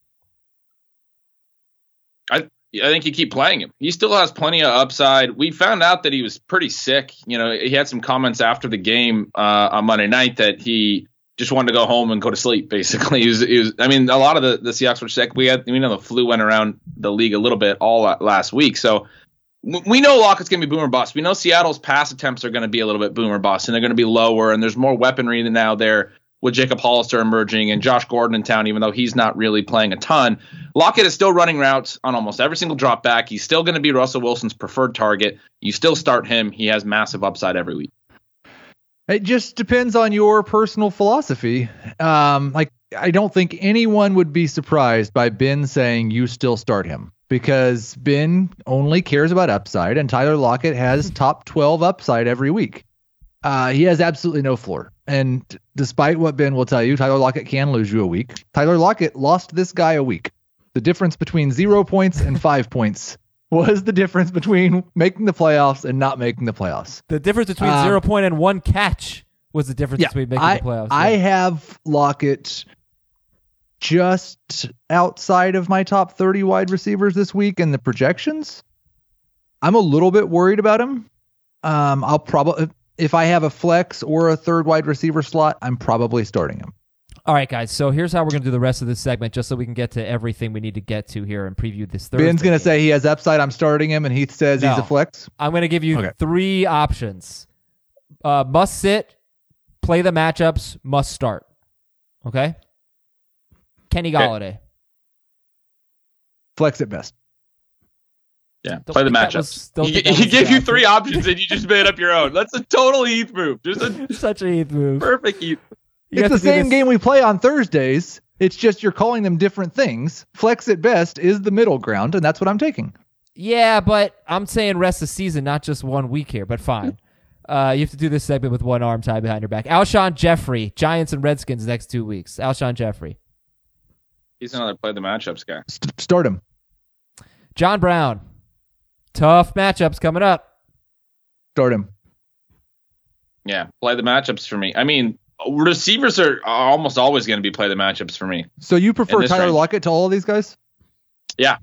I I think you keep playing him. He still has plenty of upside. We found out that he was pretty sick. You know, he had some comments after the game uh, on Monday night that he just wanted to go home and go to sleep. Basically, he was. He was I mean, a lot of the, the Seahawks were sick. We had, we know the flu went around the league a little bit all last week. So we know Lockett's going to be boomer bust. We know Seattle's pass attempts are going to be a little bit boomer bust, and they're going to be lower. And there's more weaponry than now there with Jacob Hollister emerging and Josh Gordon in town, even though he's not really playing a ton. Lockett is still running routes on almost every single drop back. He's still going to be Russell Wilson's preferred target. You still start him. He has massive upside every week. It just depends on your personal philosophy. Um, like I don't think anyone would be surprised by Ben saying you still start him, because Ben only cares about upside, and Tyler Lockett has top twelve upside every week. Uh, he has absolutely no floor. And despite what Ben will tell you, Tyler Lockett can lose you a week. Tyler Lockett lost this guy a week. The difference between zero points and five points was the difference between making the playoffs and not making the playoffs. The difference between Um, zero point and one catch was the difference Yeah, between making I, the playoffs. I Yeah. have Lockett just outside of my top thirty wide receivers this week in the projections. I'm a little bit worried about him. Um, I'll probably, if I have a flex or a third wide receiver slot, I'm probably starting him. All right, guys. So here's how we're going to do the rest of this segment, just so we can get to everything we need to get to here and preview this Thursday. Ben's going to game. say he has upside. I'm starting him, and Heath says he's No. a flex. I'm going to give you Okay. three options. Uh, must sit, play the matchups, must start. Okay? Kenny Golladay. Flex at best. Yeah, Don't play the think that matchups. was- don't he think that he was gave the you option. three options and you just made up your own. That's a total Heath move. Just a Such a Heath move. perfect Heath. You It's have the to do same this- game we play on Thursdays. It's just you're calling them different things. Flex at best is the middle ground, and that's what I'm taking. Yeah, but I'm saying rest of the season, not just one week here, but fine. Uh, you have to do this segment with one arm tied behind your back. Alshon Jeffrey, Giants and Redskins next two weeks. Alshon Jeffrey. He's another play the matchups guy. St- start him. John Brown. Tough matchups coming up. Start him. Yeah, play the matchups for me. I mean, receivers are almost always going to be play the matchups for me. So you prefer this Tyler range. Lockett to all of these guys? Yeah,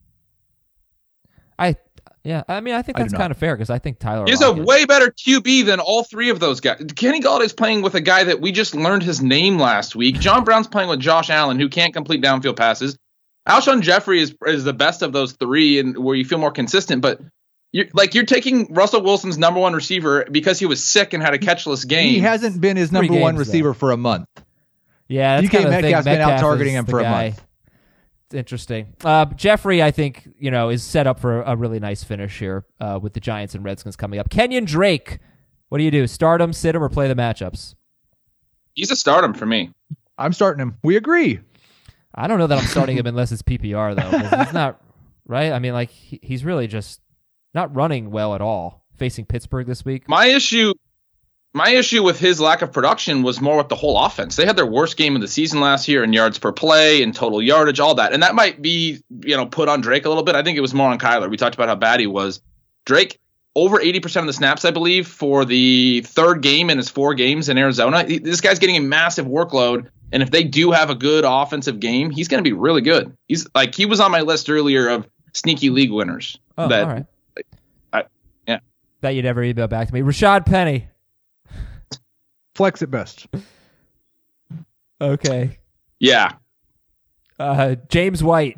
I yeah, I mean I think I do that's not. kind of fair because I think Tyler he's a Lockett- way better Q B than all three of those guys. Kenny Galladay's playing with a guy that we just learned his name last week. John Brown's playing with Josh Allen, who can't complete downfield passes. Alshon Jeffrey is is the best of those three, and where you feel more consistent. But you're like you're taking Russell Wilson's number one receiver because he was sick and had a catchless game. He hasn't been his Three number one games, receiver for a month. Yeah, that's D K kind of the thing. Metcalf's been out Metcalf targeting is him the for a guy. month. It's interesting. Uh, Jeffrey, I think, you know, is set up for a really nice finish here uh, with the Giants and Redskins coming up. Kenyon Drake, what do you do? Start him, sit him, or play the matchups? He's a stardom for me. I'm starting him. We agree. I don't know that I'm starting him unless it's P P R, though. 'Cause he's not, right? I mean, like, he, he's really just not running well at all facing Pittsburgh this week. My issue, my issue with his lack of production was more with the whole offense. They had their worst game of the season last year in yards per play and total yardage, all that. And that might be, you know, put on Drake a little bit. I think it was more on Kyler. We talked about how bad he was. Drake, over eighty percent of the snaps, I believe, for the third game in his four games in Arizona. He, this guy's getting a massive workload. And if they do have a good offensive game, he's going to be really good. He's like, he was on my list earlier of sneaky league winners. Oh, that, all right. I, yeah. That you never emailed back to me. Rashad Penny. Flex at best. Okay. Yeah. Uh, James White.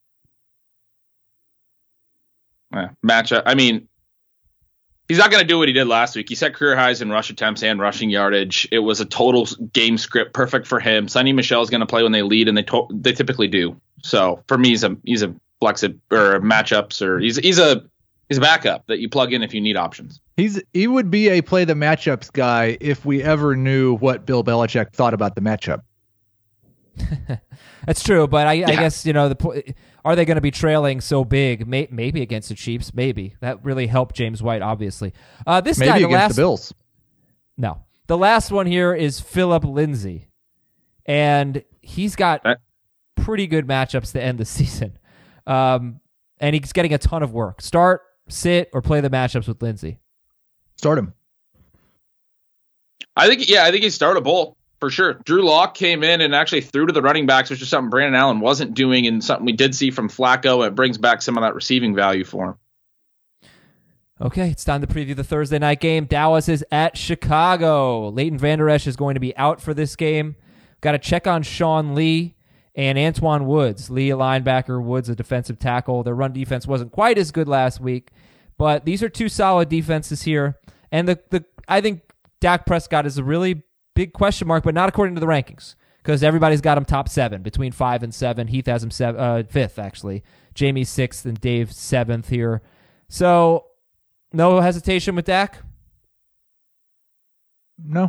Yeah, matchup. I mean, he's not going to do what he did last week. He set career highs in rush attempts and rushing yardage. It was a total game script, perfect for him. Sonny Michel is going to play when they lead, and they to- they typically do. So for me, he's a he's a flex it, or matchups, or he's he's a he's a backup that you plug in if you need options. He's he would be a play the matchups guy if we ever knew what Bill Belichick thought about the matchup. That's true, but I, Yeah. I guess, you know, the are they going to be trailing so big? May, maybe against the Chiefs, maybe. That really helped James White, obviously. Uh, this Maybe guy, the against last, the Bills. No. The last one here is Phillip Lindsay, and he's got That- pretty good matchups to end the season, um, and he's getting a ton of work. Start, sit, or play the matchups with Lindsay. Start him. I think, yeah, I think he's startable for sure. Drew Lock came in and actually threw to the running backs, which is something Brandon Allen wasn't doing, and something we did see from Flacco. It brings back some of that receiving value for him. Okay, it's time to preview the Thursday night game. Dallas is at Chicago. Leighton Vander Esch is going to be out for this game. Got to check on Sean Lee and Antoine Woods. Lee, a linebacker, Woods, a defensive tackle. Their run defense wasn't quite as good last week, but these are two solid defenses here. And the the I think Dak Prescott is a really big question mark, but not according to the rankings, because everybody's got him top seven, between five and seven. Heath has him seven, uh, fifth, actually. Jamie sixth and Dave seventh here. So no hesitation with Dak? No.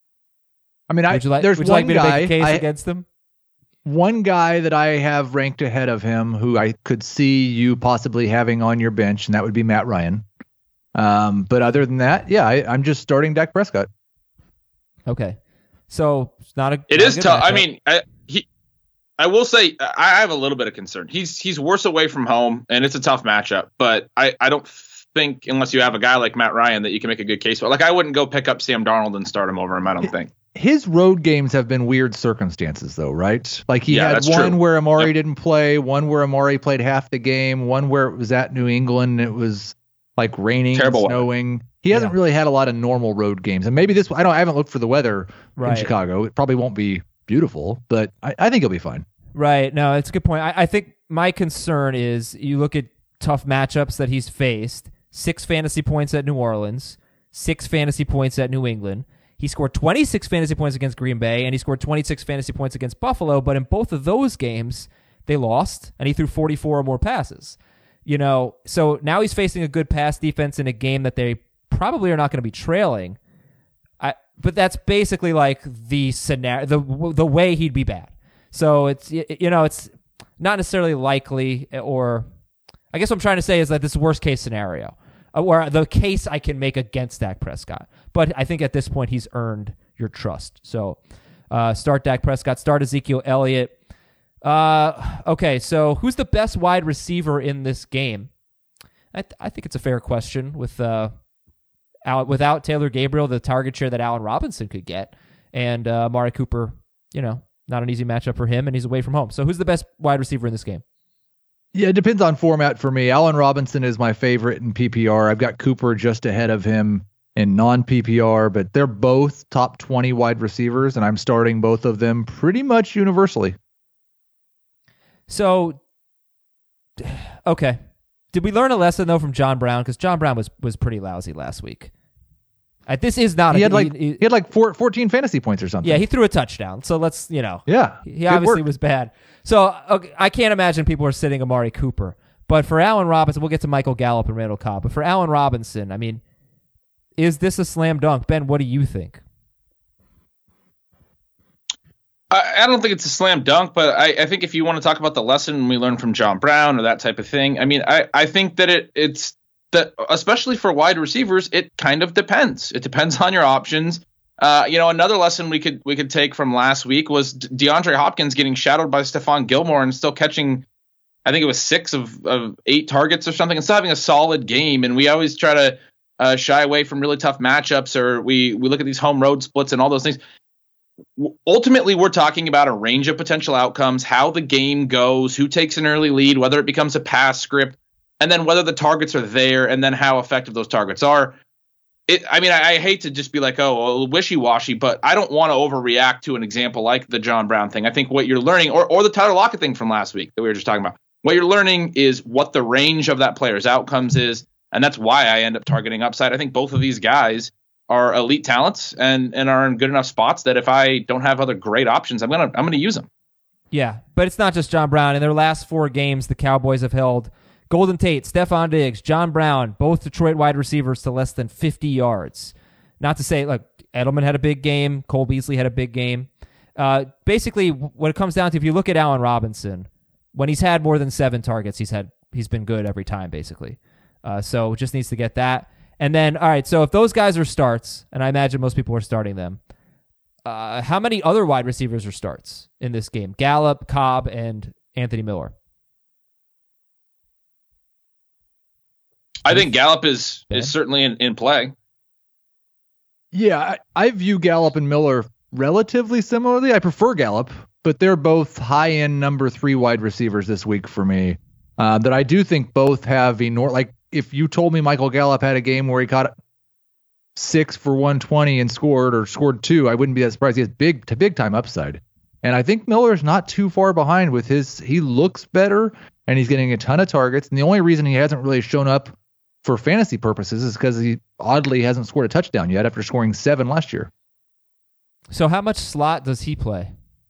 I mean, I Would you like, there's would you one like me to guy make a case I, against him? one guy that I have ranked ahead of him who I could see you possibly having on your bench, and that would be Matt Ryan. Um, but other than that, yeah, I, I'm just starting Dak Prescott. Okay. So it's not a It not a is good tough. I matchup. mean, I, he, I will say I have a little bit of concern. He's he's worse away from home, and it's a tough matchup. But I, I don't think, unless you have a guy like Matt Ryan, that you can make a good case for. Like, I wouldn't go pick up Sam Darnold and start him over him. I don't think. His road games have been weird circumstances, though, right? Like he Yeah, had that's one true. where Amari Yep. didn't play, one where Amari played half the game, one where it was at New England and it was like raining, Terrible and weather. snowing. He hasn't Yeah. really had a lot of normal road games, and maybe this. I don't. I haven't looked for the weather Right. in Chicago. It probably won't be beautiful, but I, I think he'll be fine. Right. No, it's a good point. I, I think my concern is you look at tough matchups that he's faced. Six fantasy points at New Orleans, six fantasy points at New England. He scored twenty-six fantasy points against Green Bay, and he scored twenty-six fantasy points against Buffalo, but in both of those games, they lost, and he threw forty-four or more passes. You know, so now he's facing a good pass defense in a game that they probably are not going to be trailing. I, but that's basically like the scenario, the the way he'd be bad. So it's, you know, it's not necessarily likely, or I guess what I'm trying to say is that this is worst case scenario, or the case I can make against Dak Prescott. But I think at this point he's earned your trust. So uh, start Dak Prescott, start Ezekiel Elliott. Uh, okay, so who's the best wide receiver in this game? I, th- I think it's a fair question with uh, Al- without Taylor Gabriel, the target share that Allen Robinson could get, and uh, Amari Cooper, you know, not an easy matchup for him, and he's away from home. So who's the best wide receiver in this game? Yeah, it depends on format for me. Allen Robinson is my favorite in P P R. I've got Cooper just ahead of him in non-P P R, but they're both top twenty wide receivers, and I'm starting both of them pretty much universally. So, okay. Did we learn a lesson, though, from John Brown? Because John Brown was, was pretty lousy last week. Uh, this is not He a... had like he- he had like four, fourteen fantasy points or something. yeah, he threw a touchdown. So let's, you know... yeah. He Good obviously work. was bad. So okay, I can't imagine people are sitting Amari Cooper. But for Allen Robinson, we'll get to Michael Gallup and Randall Cobb. But for Allen Robinson, I mean, is this a slam dunk? Ben, what do you think? I, I don't think it's a slam dunk, but I, I think if you want to talk about the lesson we learned from John Brown or that type of thing, I mean, I, I think that it it's that especially for wide receivers, it kind of depends. It depends on your options. Uh, you know, another lesson we could we could take from last week was De- DeAndre Hopkins getting shadowed by Stephon Gilmore and still catching, I think it was six of, of eight targets or something, and still having a solid game. And we always try to uh, shy away from really tough matchups, or we we look at these home road splits and all those things. Ultimately, we're talking about a range of potential outcomes, how the game goes, who takes an early lead, whether it becomes a pass script, and then whether the targets are there, and then how effective those targets are. it, I mean, I, I hate to just be like, oh, well, wishy-washy, but I don't want to overreact to an example like the John Brown thing. I think what you're learning, or or the Tyler Lockett thing from last week that we were just talking about, what you're learning is what the range of that player's outcomes is, and that's why I end up targeting upside. I think both of these guys are elite talents and and are in good enough spots that if I don't have other great options, I'm gonna I'm gonna use them. Yeah, but it's not just John Brown. In their last four games, the Cowboys have held Golden Tate, Stephon Diggs, John Brown, both Detroit wide receivers, to less than fifty yards. Not to say, like, Edelman had a big game, Cole Beasley had a big game. Uh, basically, what it comes down to, if you look at Allen Robinson, when he's had more than seven targets, he's had he's been good every time, basically. Uh, so just needs to get that. And then, all right, so if those guys are starts, and I imagine most people are starting them, uh, how many other wide receivers are starts in this game? Gallup, Cobb, and Anthony Miller. I think Gallup is yeah. is certainly in, in play. Yeah, I, I view Gallup and Miller relatively similarly. I prefer Gallup, but they're both high-end number three wide receivers this week for me. Uh, that I do think both have enormous. Like, if you told me Michael Gallup had a game where he caught six for one twenty and scored, or scored two, I wouldn't be that surprised. He has big to big time upside. And I think Miller's not too far behind with his. He looks better, and he's getting a ton of targets. And the only reason he hasn't really shown up for fantasy purposes is because he oddly hasn't scored a touchdown yet after scoring seven last year. So how much slot does he play?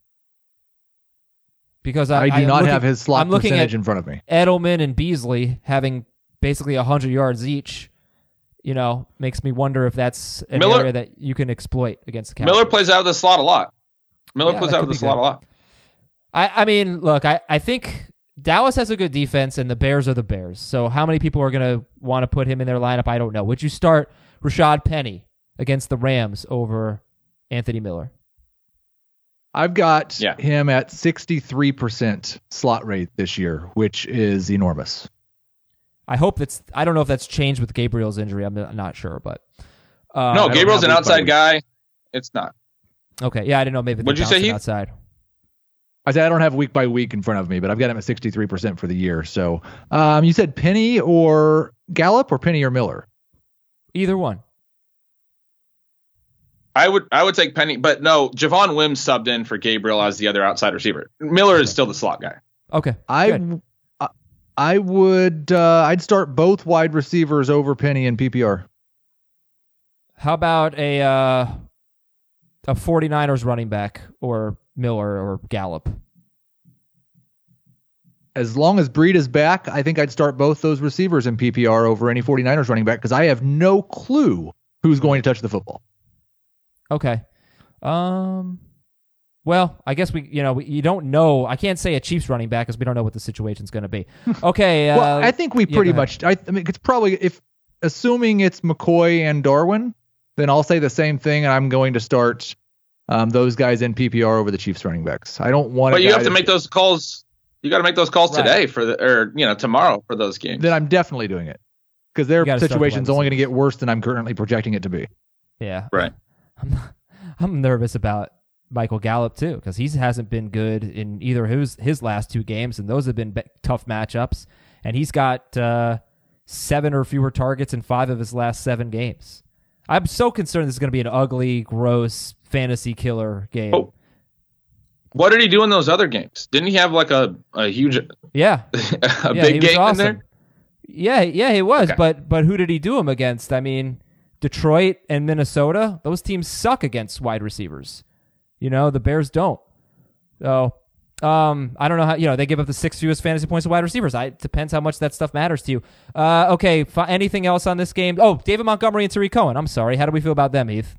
Because I, I do I not looking, have his slot I'm looking percentage at in front of me. Edelman and Beasley having basically one hundred yards each, you know, makes me wonder if that's an Miller, area that you can exploit against the Cowboys. Miller plays out of the slot a lot. Miller yeah, plays out of the slot good. a lot. I, I mean, look, I, I think Dallas has a good defense, and the Bears are the Bears. So how many people are going to want to put him in their lineup? I don't know. Would you start Rashad Penny against the Rams over Anthony Miller? I've got yeah. him at sixty-three percent slot rate this year, which is enormous. I hope that's, I don't know if that's changed with Gabriel's injury. I'm not sure, but. Uh, no, Gabriel's an outside guy. It's not. Okay. Yeah, I didn't know. Maybe What'd you say he? Outside. I said I don't have week by week in front of me, but I've got him at sixty-three percent for the year. So um, you said Penny or Gallup, or Penny or Miller? Either one. I would I would take Penny, but no, Javon Wims subbed in for Gabriel as the other outside receiver. Miller is still the slot guy. Okay. I good. I would uh, I'd start both wide receivers over Penny in P P R. How about a uh, a 49ers running back, or Miller or Gallup? As long as Breed is back, I think I'd start both those receivers in P P R over any 49ers running back, because I have no clue who's going to touch the football. Okay. Um. Well, I guess we, you know, we, you don't know. I can't say a Chiefs running back because we don't know what the situation's going to be. Okay. Uh, well, I think we yeah, pretty much. I, I mean, it's probably, if assuming it's McCoy and Darwin, then I'll say the same thing, and I'm going to start um, those guys in P P R over the Chiefs running backs. I don't want. But you have to make those calls. You got to make those calls right. today for the, or you know, tomorrow for those games. Then I'm definitely doing it, because their situation's only going to get worse than I'm currently projecting it to be. Yeah. Right. I'm, I'm nervous about Michael Gallup too, because he hasn't been good in either his his last two games, and those have been be- tough matchups. And he's got uh, seven or fewer targets in five of his last seven games. I'm so concerned this is going to be an ugly, gross fantasy killer game. Oh. What did he do in those other games? Didn't he have like a, a huge, yeah, a yeah, big game awesome. in there? Yeah, yeah, he was. Okay. But but who did he do him against? I mean, Detroit and Minnesota, those teams suck against wide receivers. You know, the Bears don't. So, um, I don't know how, you know, they give up the sixth fewest fantasy points to wide receivers. I, it depends how much that stuff matters to you. Uh, okay, f- anything else on this game? Oh, David Montgomery and Tariq Cohen. I'm sorry. How do we feel about them, Heath?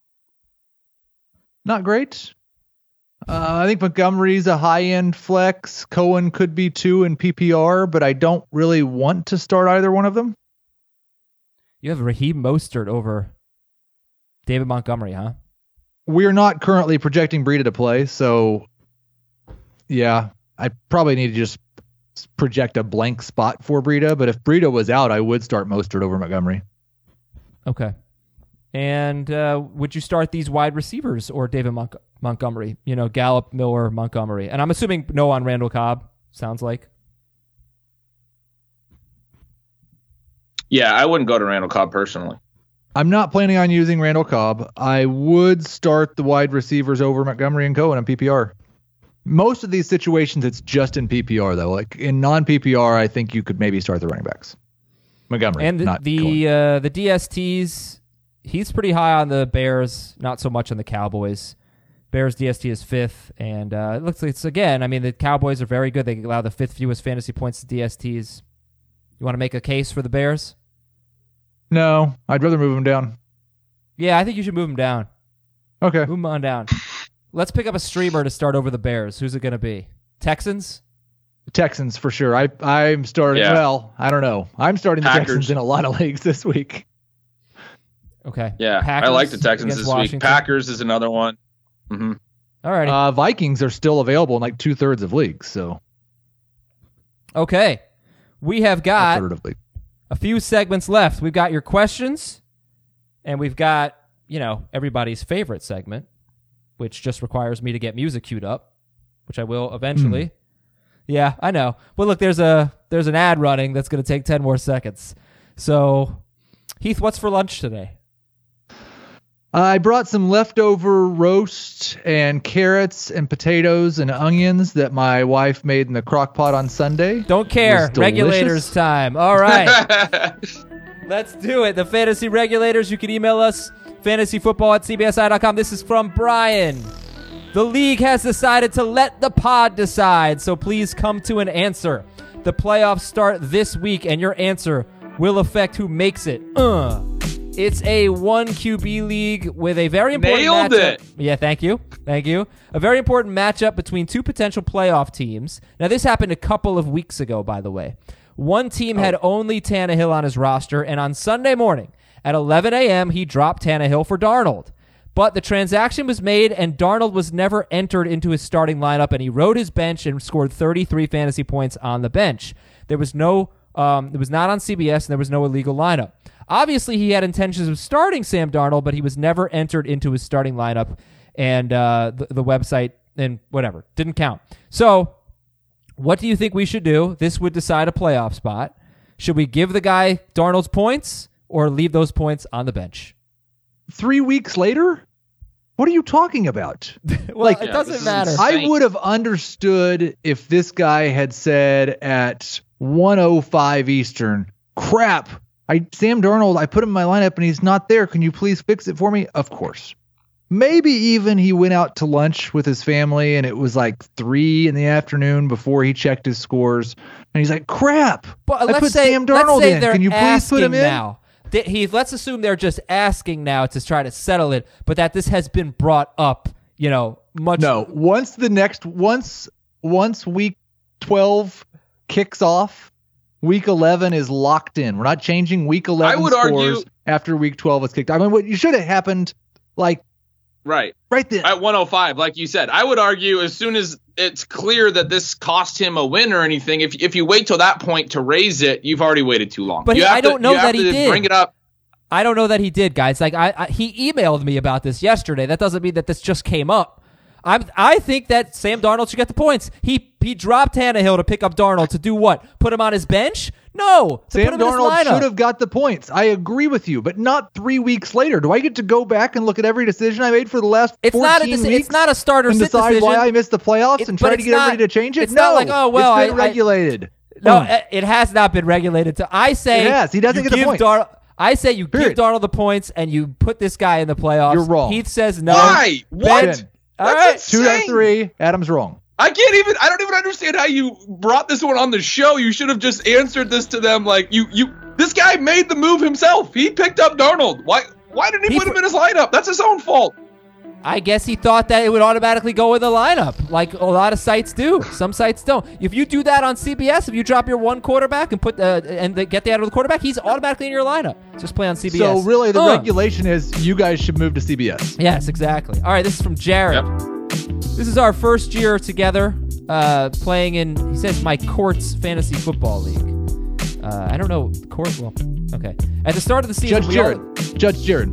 Not great. Uh, I think Montgomery's a high-end flex. Cohen could be two in P P R, but I don't really want to start either one of them. You have Raheem Mostert over David Montgomery, huh? We're not currently projecting Breida to play, so yeah, I probably need to just project a blank spot for Breida, but if Breida was out, I would start Mostert over Montgomery. Okay. And uh, would you start these wide receivers or David Mon- Montgomery? You know, Gallup, Miller, Montgomery. And I'm assuming no on Randall Cobb, sounds like. Yeah, I wouldn't go to Randall Cobb personally. I'm not planning on using Randall Cobb. I would start the wide receivers over Montgomery and Cohen on P P R. Most of these situations, it's just in P P R, though. Like in non-P P R, I think you could maybe start the running backs. Montgomery, and the not the, uh, the D S Ts, he's pretty high on the Bears, not so much on the Cowboys. Bears D S T is fifth, and uh, it looks like it's, again, I mean, the Cowboys are very good. They allow the fifth fewest fantasy points to D S Ts. You want to make a case for the Bears? No, I'd rather move them down. Yeah, I think you should move them down. Okay. Move them on down. Let's pick up a streamer to start over the Bears. Who's it going to be? Texans? Texans for sure. I I'm starting. Yeah. Well, I don't know. I'm starting the Packers. Texans in a lot of leagues this week. Okay. Yeah, Packers I like the Texans against this Washington. week. Packers is another one. Mm-hmm. All righty. Uh, Vikings are still available in like two thirds of leagues. So okay. We have a got third of leagues. a few segments left. We've got your questions, and we've got, you know, everybody's favorite segment, which just requires me to get music queued up, which I will eventually. Mm. Yeah, I know. But look, there's a there's an ad running that's going to take ten more seconds. So, Heath, what's for lunch today? I brought some leftover roast and carrots and potatoes and onions that my wife made in the crock pot on Sunday. Don't care. It was Regulators delicious. time. All right. Let's do it. The Fantasy Regulators. You can email us, fantasyfootball at c b s i dot com. This is from Brian. The league has decided to let the pod decide, so please come to an answer. The playoffs start this week, and your answer will affect who makes it. Uh. It's a one Q B league with a very important Nailed matchup. it. Yeah, thank you. Thank you. A very important matchup between two potential playoff teams. Now, this happened a couple of weeks ago, by the way. One team had only Tannehill on his roster, and on Sunday morning at eleven a.m., he dropped Tannehill for Darnold. But the transaction was made, and Darnold was never entered into his starting lineup, and he rode his bench and scored thirty-three fantasy points on the bench. There was no, um, it was not on C B S, and there was no illegal lineup. Obviously, he had intentions of starting Sam Darnold, but he was never entered into his starting lineup, and uh, the, the website and whatever didn't count. So, what do you think we should do? This would decide a playoff spot. Should we give the guy Darnold's points or leave those points on the bench? Three weeks later? What are you talking about? Well, Like, it Yeah, doesn't this is matter. insane. I would have understood if this guy had said at one oh five Eastern, crap, I Sam Darnold, I put him in my lineup and he's not there. Can you please fix it for me? Of course. Maybe even he went out to lunch with his family and it was like three in the afternoon before he checked his scores. And he's like, crap, But I let's put say, Sam let's Darnold say in. they're Can you please put him asking in? now. Th- Heath, let's assume they're just asking now to try to settle it, but that this has been brought up, you know, much. No, once the next, once, once week twelve kicks off, week eleven is locked in. We're not changing week eleven I would scores argue- after week twelve is kicked. I mean, what you should have happened like Right. right then. At one oh five, like you said. I would argue as soon as it's clear that this cost him a win or anything, if if you wait till that point to raise it, you've already waited too long. But you he- have I don't to, know you have that he to did. Bring it up. I don't know that he did, guys. Like I, I, he emailed me about this yesterday. That doesn't mean that this just came up. I'm, I think that Sam Darnold should get the points. He he dropped Tannehill to pick up Darnold to do what? Put him on his bench? No. To Sam put him in his Darnold lineup. should have got the points. I agree with you, but not three weeks later. Do I get to go back and look at every decision I made for the last It's fourteen not a deci- weeks it's not a starter and sit decide decision. why I missed the playoffs It- and but try to it's get not- everybody to change it? it's no, not like, oh, well, it's been I- I- regulated. No, Boom. it- it has not been regulated to. I say It has. He doesn't you get the give points. Dar- I say you Period. give Darnold the points and you put this guy in the playoffs. You're wrong. Heath says no. Why? What? Ben, All That's right. two out of insane. three. Adam's wrong. I can't even. I don't even understand how you brought this one on the show. You should have just answered this to them. Like you, you. This guy made the move himself. He picked up Darnold. Why? Why didn't he, He put him pr- in his lineup? That's his own fault. I guess he thought that it would automatically go in the lineup, like a lot of sites do. Some sites don't. If you do that on C B S, if you drop your one quarterback and put uh, and the, get the out of the quarterback, he's automatically in your lineup. Just play on C B S. So really, the Uh. regulation is you guys should move to C B S. Yes, exactly. All right, this is from Jared. Yep. This is our first year together uh, playing in, he says, my Courts Fantasy Football League. Uh, I don't know. Court, well, okay. At the start of the season, Judge we Jared. all- Judge Jared.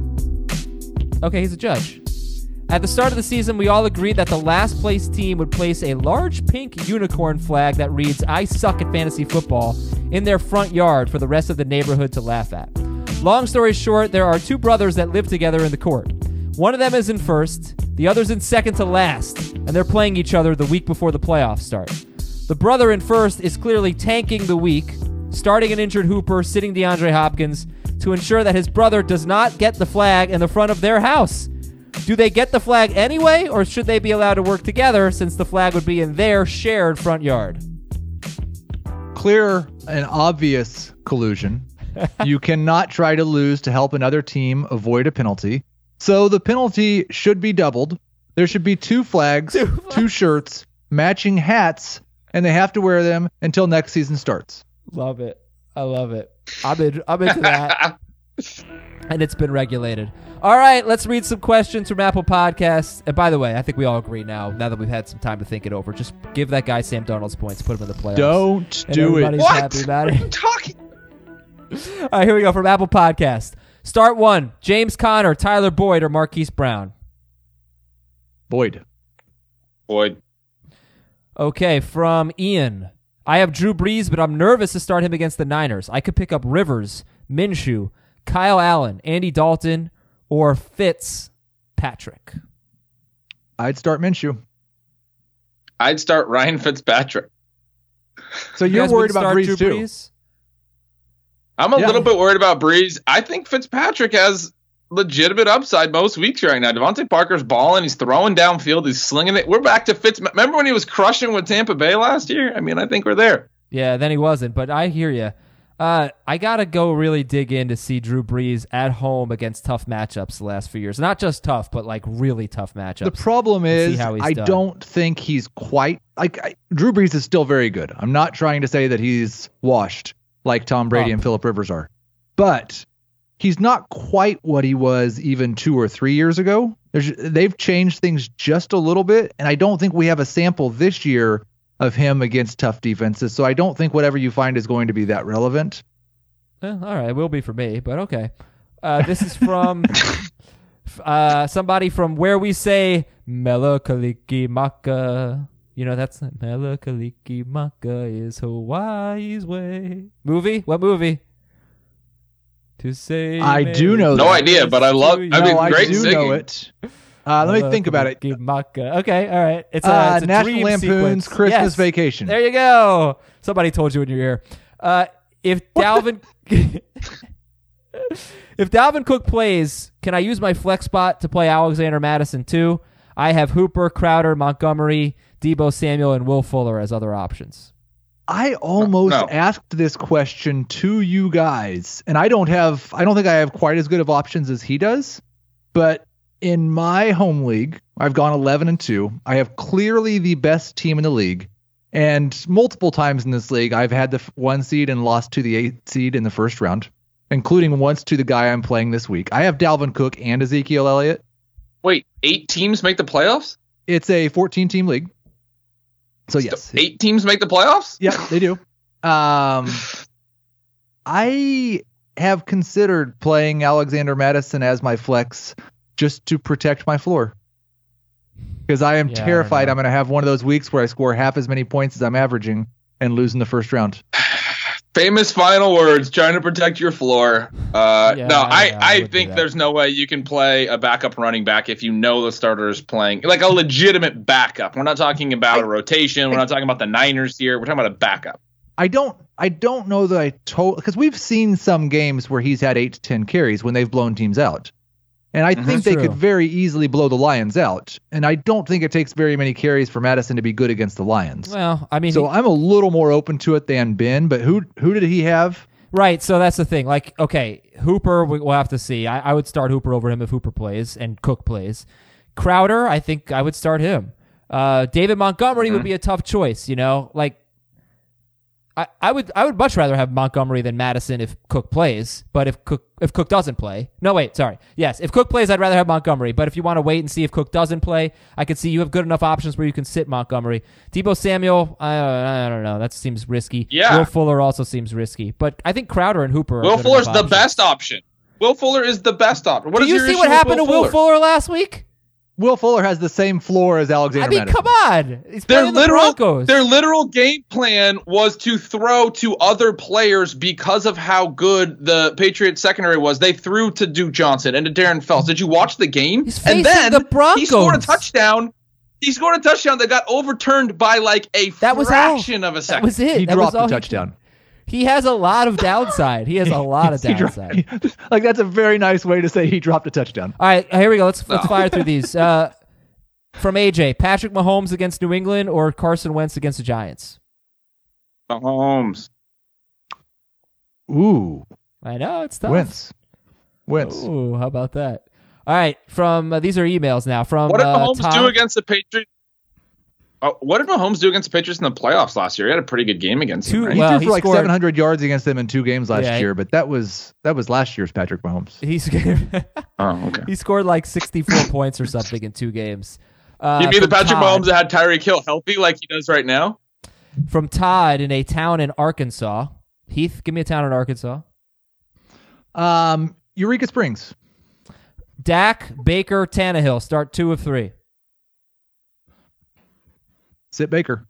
Okay, he's a judge. At the start of the season, we all agreed that the last place team would place a large pink unicorn flag that reads, I suck at fantasy football, in their front yard for the rest of the neighborhood to laugh at. Long story short, there are two brothers that live together in the court. One of them is in first, the other's in second to last, and they're playing each other the week before the playoffs start. The brother in first is clearly tanking the week, starting an injured Hooper, sitting DeAndre Hopkins, to ensure that his brother does not get the flag in the front of their house. Do they get the flag anyway, or should they be allowed to work together since the flag would be in their shared front yard? Clear and obvious collusion. You cannot try to lose to help another team avoid a penalty. So the penalty should be doubled. There should be two flags, two, flags. two shirts, matching hats, and they have to wear them until next season starts. Love it. I love it. I'm, in, I'm into that. And it's been regulated. All right, let's read some questions from Apple Podcasts. And by the way, I think we all agree now, now that we've had some time to think it over, just give that guy Sam Darnold's points, put him in the playoffs. Don't and do everybody's it. What? Happy about What it. are you talking? All right, here we go from Apple Podcast. Start one, James Conner, Tyler Boyd, or Marquise Brown? Boyd. Boyd. Okay, from Ian. I have Drew Brees, but I'm nervous to start him against the Niners. I could pick up Rivers, Minshew, Kyle Allen, Andy Dalton, or Fitzpatrick. I'd start Minshew. I'd start Ryan Fitzpatrick. So You you're guys worried would about start Brees Drew too? Brees? I'm a Yeah. little bit worried about Breeze. I think Fitzpatrick has legitimate upside most weeks right now. Devontae Parker's balling. He's throwing downfield. He's slinging it. We're back to Fitz. Remember when he was crushing with Tampa Bay last year? I mean, I think we're there. Yeah, then he wasn't, but I hear you. Uh, I got to go really dig in to see Drew Brees at home against tough matchups the last few years. Not just tough, but like really tough matchups. The problem and see is, how he's I done. don't think he's quite like I, Drew Brees is still very good. I'm not trying to say that he's washed like Tom Brady Up. and Phillip Rivers are, but he's not quite what he was even two or three years ago. There's, they've changed things just a little bit, and I don't think we have a sample this year of him against tough defenses. So I don't think whatever you find is going to be that relevant. Well, all right, it will be for me, but okay. Uh, this is from uh, somebody from where we say Melakaliki Maka. You know, that's Melakaliki Maka is Hawaii's way. Movie? What movie? To say I do know No that. idea, but I love. I mean, no, I great do singing. know it. Uh, let me think about it. Melakaliki Maka. Okay, all right. It's a, Uh, it's a National dream Lampoon's sequence. Christmas Yes. Vacation. There you go. Somebody told you in your ear. Uh, if Dalvin, if Dalvin Cook plays, can I use my flex spot to play Alexander Madison too? I have Hooper, Crowder, Montgomery, Deebo Samuel, and Will Fuller as other options. I almost No. asked this question to you guys, and I don't have, I don't think I have quite as good of options as he does, but in my home league, I've gone eleven and two. I have clearly the best team in the league, and multiple times in this league, I've had the f- one seed and lost to the eight seed in the first round, including once to the guy I'm playing this week. I have Dalvin Cook and Ezekiel Elliott. Wait, eight teams make the playoffs? It's a fourteen team league. So yes, Eight teams make the playoffs? yeah, they do. Um, I have considered playing Alexander Madison as my flex just to protect my floor, because I am Yeah, I terrified don't know. I'm going to have one of those weeks where I score half as many points as I'm averaging and lose in the first round. Famous final words, trying to protect your floor. Uh, Yeah, no, I, yeah, I I would do think that. there's no way you can play a backup running back if you know the starter is playing. Like a legitimate backup. We're not talking about I- a rotation. We're not talking about the Niners here. We're talking about a backup. I don't I don't know that I told, because we've seen some games where he's had eight to ten carries when they've blown teams out. And I think they True. could very easily blow the Lions out. And I don't think it takes very many carries for Madison to be good against the Lions. Well, I mean, So he- I'm a little more open to it than Ben, but who who did he have? right. So that's the thing. Like, okay, Hooper, we- we'll have to see. I, I would start Hooper over him if Hooper plays and Cook plays. Crowder, I think I would start him. Uh, David Montgomery would be a tough choice. You know, like I, I would I would much rather have Montgomery than Madison if Cook plays. But if Cook if Cook doesn't play, no wait, sorry, yes, if Cook plays, I'd rather have Montgomery. But if you want to wait and see if Cook doesn't play, I could see you have good enough options where you can sit Montgomery. Deebo Samuel, I don't, I don't know, that seems risky. Yeah. Will Fuller also seems risky. But I think Crowder and Hooper. Are Will good Fuller's enough the options. best option. Will Fuller is the best option. What Do is you your see issue what with happened Will to Will Fuller? Fuller last week? Will Fuller has the same floor as Alexander I mean, Madison. come on. He's Their playing the literal, Broncos. their literal game plan was to throw to other players because of how good the Patriots secondary was. They threw to Duke Johnson and to Darren Fells. Did you watch the game? He's facing and then the Broncos. he scored a touchdown. He scored a touchdown that got overturned by like a that was all. fraction of a That second. was it. He that dropped was all the he touchdown. did. He has a lot of downside. He has a lot of He dro- downside. like that's a very nice way to say he dropped a touchdown. All right, here we go. Let's let's fire through these. Uh, from A J, Patrick Mahomes against New England or Carson Wentz against the Giants? Mahomes. Ooh, I know it's tough. Wentz. Wentz. Ooh, how about that? All right, from uh, these are emails now. From What did uh, Mahomes Tom. do against the Patriots? Oh, what did Mahomes do against the Patriots in the playoffs last year? He had a pretty good game against Two- them, right? He Well, threw he for like scored- seven hundred yards against them in two games last Yeah, he- year, but that was that was last year's Patrick Mahomes. He scored, Oh, okay. he scored like sixty-four points or something in two games. Uh, You mean the from Patrick Todd. Mahomes that had Tyreek Hill healthy like he does right now? From Todd in a town in Arkansas. Heath, give me a town in Arkansas. Um, Eureka Springs. Dak, Baker, Tannehill. Start two of three. Sit Baker.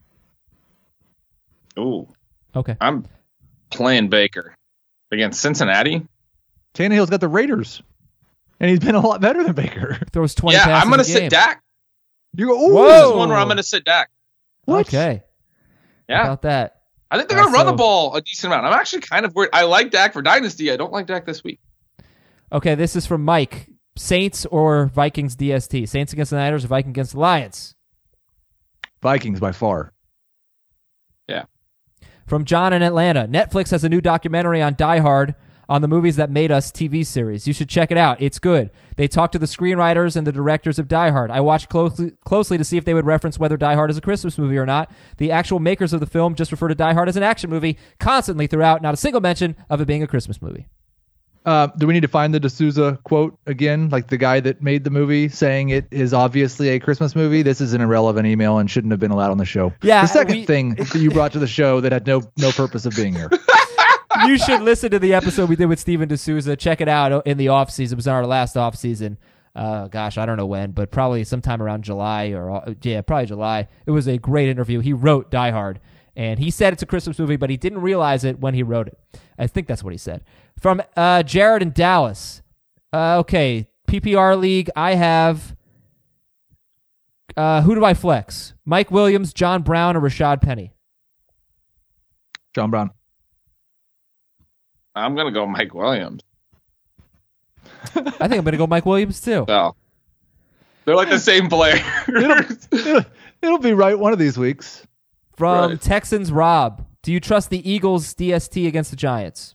Ooh, Okay. I'm playing Baker against Cincinnati. Tannehill's got the Raiders, and he's been a lot better than Baker. Throws twenty Yeah, passes I'm going a to game. sit Dak. You go, ooh, Whoa. This is one where I'm going to sit Dak. What? Okay. How Yeah, about that? I think they're Yeah, going to run so- the ball a decent amount. I'm actually kind of worried. I like Dak for Dynasty. I don't like Dak this week. Okay, this is from Mike. Saints or Vikings D S T? Saints against the Niners or Vikings against the Lions? Vikings by far. Yeah. From John in Atlanta. Netflix has a new documentary on Die Hard on the movies that made us T V series. You should check it out. It's good. They talk to the screenwriters and the directors of Die Hard. I watched closely, closely to see if they would reference whether Die Hard is a Christmas movie or not. The actual makers of the film just refer to Die Hard as an action movie constantly throughout, not a single mention of it being a Christmas movie. Uh, do we need to find the D'Souza quote again? Like the guy that made the movie saying it is obviously a Christmas movie. This is an irrelevant email and shouldn't have been allowed on the show. Yeah, The second we- thing that you brought to the show that had no no purpose of being here. You should listen to the episode we did with Steven D'Souza. Check it out in the off season. It was in our last off season. Uh, gosh, I don't know when, but probably sometime around July or uh, yeah, probably July. It was a great interview. He wrote Die Hard, and he said it's a Christmas movie, but he didn't realize it when he wrote it. I think that's what he said. From uh, Jared in Dallas. Uh, okay, P P R league. I have. Uh, who do I flex? Mike Williams, John Brown, or Rashad Penny? John Brown. I'm going to go Mike Williams. I think I'm going to go Mike Williams too. Well, they're like the same player. It'll, it'll be right one of these weeks. From Right. Texans, Rob. Do you trust the Eagles D S T against the Giants?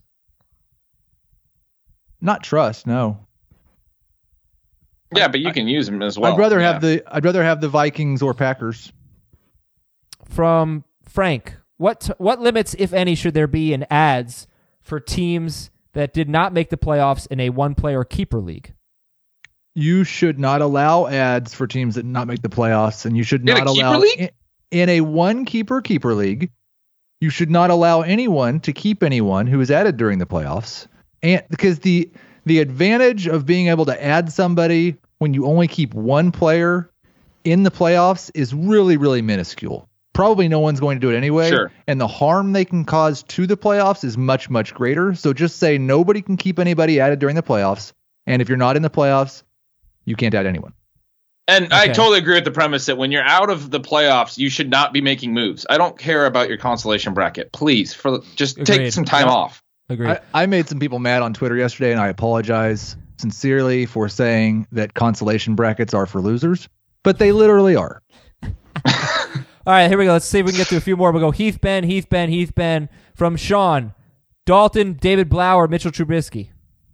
Not trust, no. Yeah, but you can use him as well. I'd rather Yeah. have the I'd rather have the Vikings or Packers. From Frank. What what limits, if any, should there be in ads for teams that did not make the playoffs in a one-player keeper league? You should not allow ads for teams that did not make the playoffs, and you should In a not keeper allow league? in, in a one keeper keeper league. You should not allow anyone to keep anyone who is added during the playoffs, and because the the advantage of being able to add somebody when you only keep one player in the playoffs is really really minuscule. Probably no one's going to do it anyway. Sure. And the harm they can cause to the playoffs is much, much greater. So just say nobody can keep anybody added during the playoffs. And if you're not in the playoffs, you can't add anyone. And I Okay. totally agree with the premise that when you're out of the playoffs, you should not be making moves. I don't care about your consolation bracket. Please, for just Agreed. take some time Yeah. off. Agreed. I, I made some people mad on Twitter yesterday, and I apologize sincerely for saying that consolation brackets are for losers, but they literally are. All right, here we go. Let's see if we can get to a few more. We'll go Heath Ben, Heath Ben, Heath Ben. From Sean. Dalton, David Blau, or Mitchell Trubisky?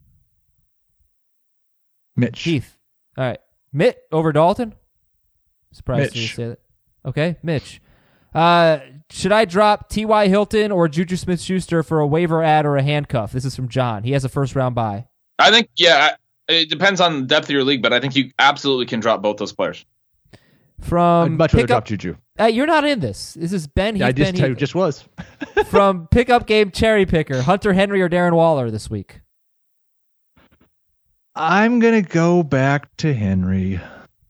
Mitch. Heath. All right. Mitt over Dalton? Surprised you Mitch. to say that. Okay, Mitch. Uh, should I drop T Y. Hilton or Juju Smith-Schuster for a waiver ad or a handcuff? This is from John. He has a first-round bye. I think, yeah, it depends on the depth of your league, but I think you absolutely can drop both those players. From I'd much rather pickup, drop Juju. Uh, you're not in this. This is Ben Heath, Yeah, I just, Ben I Heath. just was. From pickup game cherry picker, Hunter Henry or Darren Waller this week? I'm going to go back to Henry.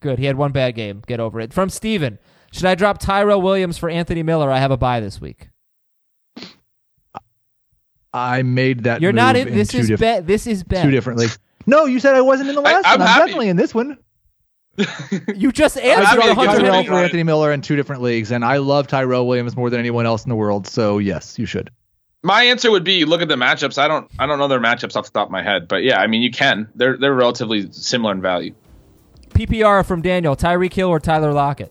Good. He had one bad game. Get over it. From Steven. Should I drop Tyrell Williams for Anthony Miller? I have a bye this week. I made that. You're move not in. in This two is diff- bet. This is bet. two different leagues. No, you said I wasn't in the last I- I'm one. I'm happy. definitely in this one. You just I answered happy to one dropped get hundred. Tyrell Tyrell for Anthony Miller in two different leagues, and I love Tyrell Williams more than anyone else in the world. So yes, you should. My answer would be look at the matchups. I don't I don't know their matchups off the top of my head, but yeah, I mean you can. They're they're relatively similar in value. P P R from Daniel. Tyreek Hill or Tyler Lockett?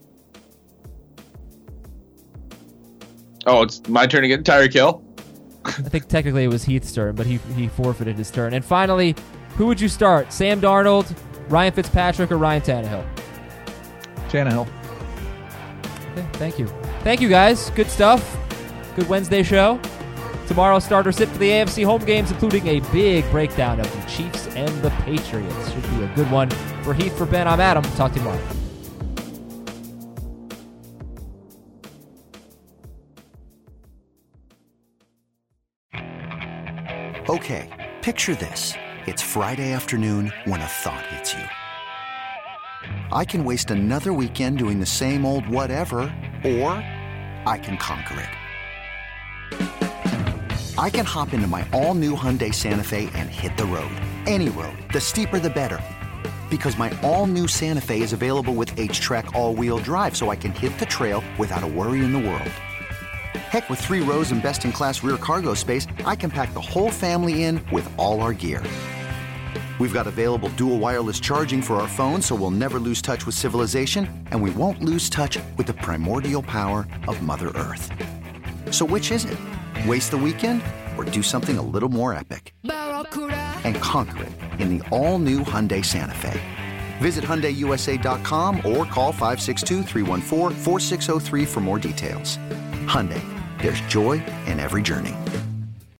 Oh, it's my turn to get Tyreek Hill. I think technically it was Heath's turn, but he he forfeited his turn. And finally, who would you start? Sam Darnold, Ryan Fitzpatrick, or Ryan Tannehill? Tannehill. Okay, thank you. Thank you, guys. Good stuff. Good Wednesday show. Tomorrow, starter sit for the A F C home games, including a big breakdown of the Chiefs and the Patriots. Should be a good one. For Heath, for Ben, I'm Adam. Talk to you tomorrow. Okay, picture this. It's Friday afternoon when a thought hits you. I can waste another weekend doing the same old whatever, or I can conquer it. I can hop into my all-new Hyundai Santa Fe and hit the road. Any road. The steeper, the better. Because my all-new Santa Fe is available with H-Track all-wheel drive, so I can hit the trail without a worry in the world. Heck, with three rows and best-in-class rear cargo space, I can pack the whole family in with all our gear. We've got available dual wireless charging for our phones, so we'll never lose touch with civilization, and we won't lose touch with the primordial power of Mother Earth. So which is it? Waste the weekend or do something a little more epic? And conquer it in the all-new Hyundai Santa Fe. Visit Hyundai U S A dot com or call five six two, three one four, four six zero three for more details. Hyundai, there's joy in every journey.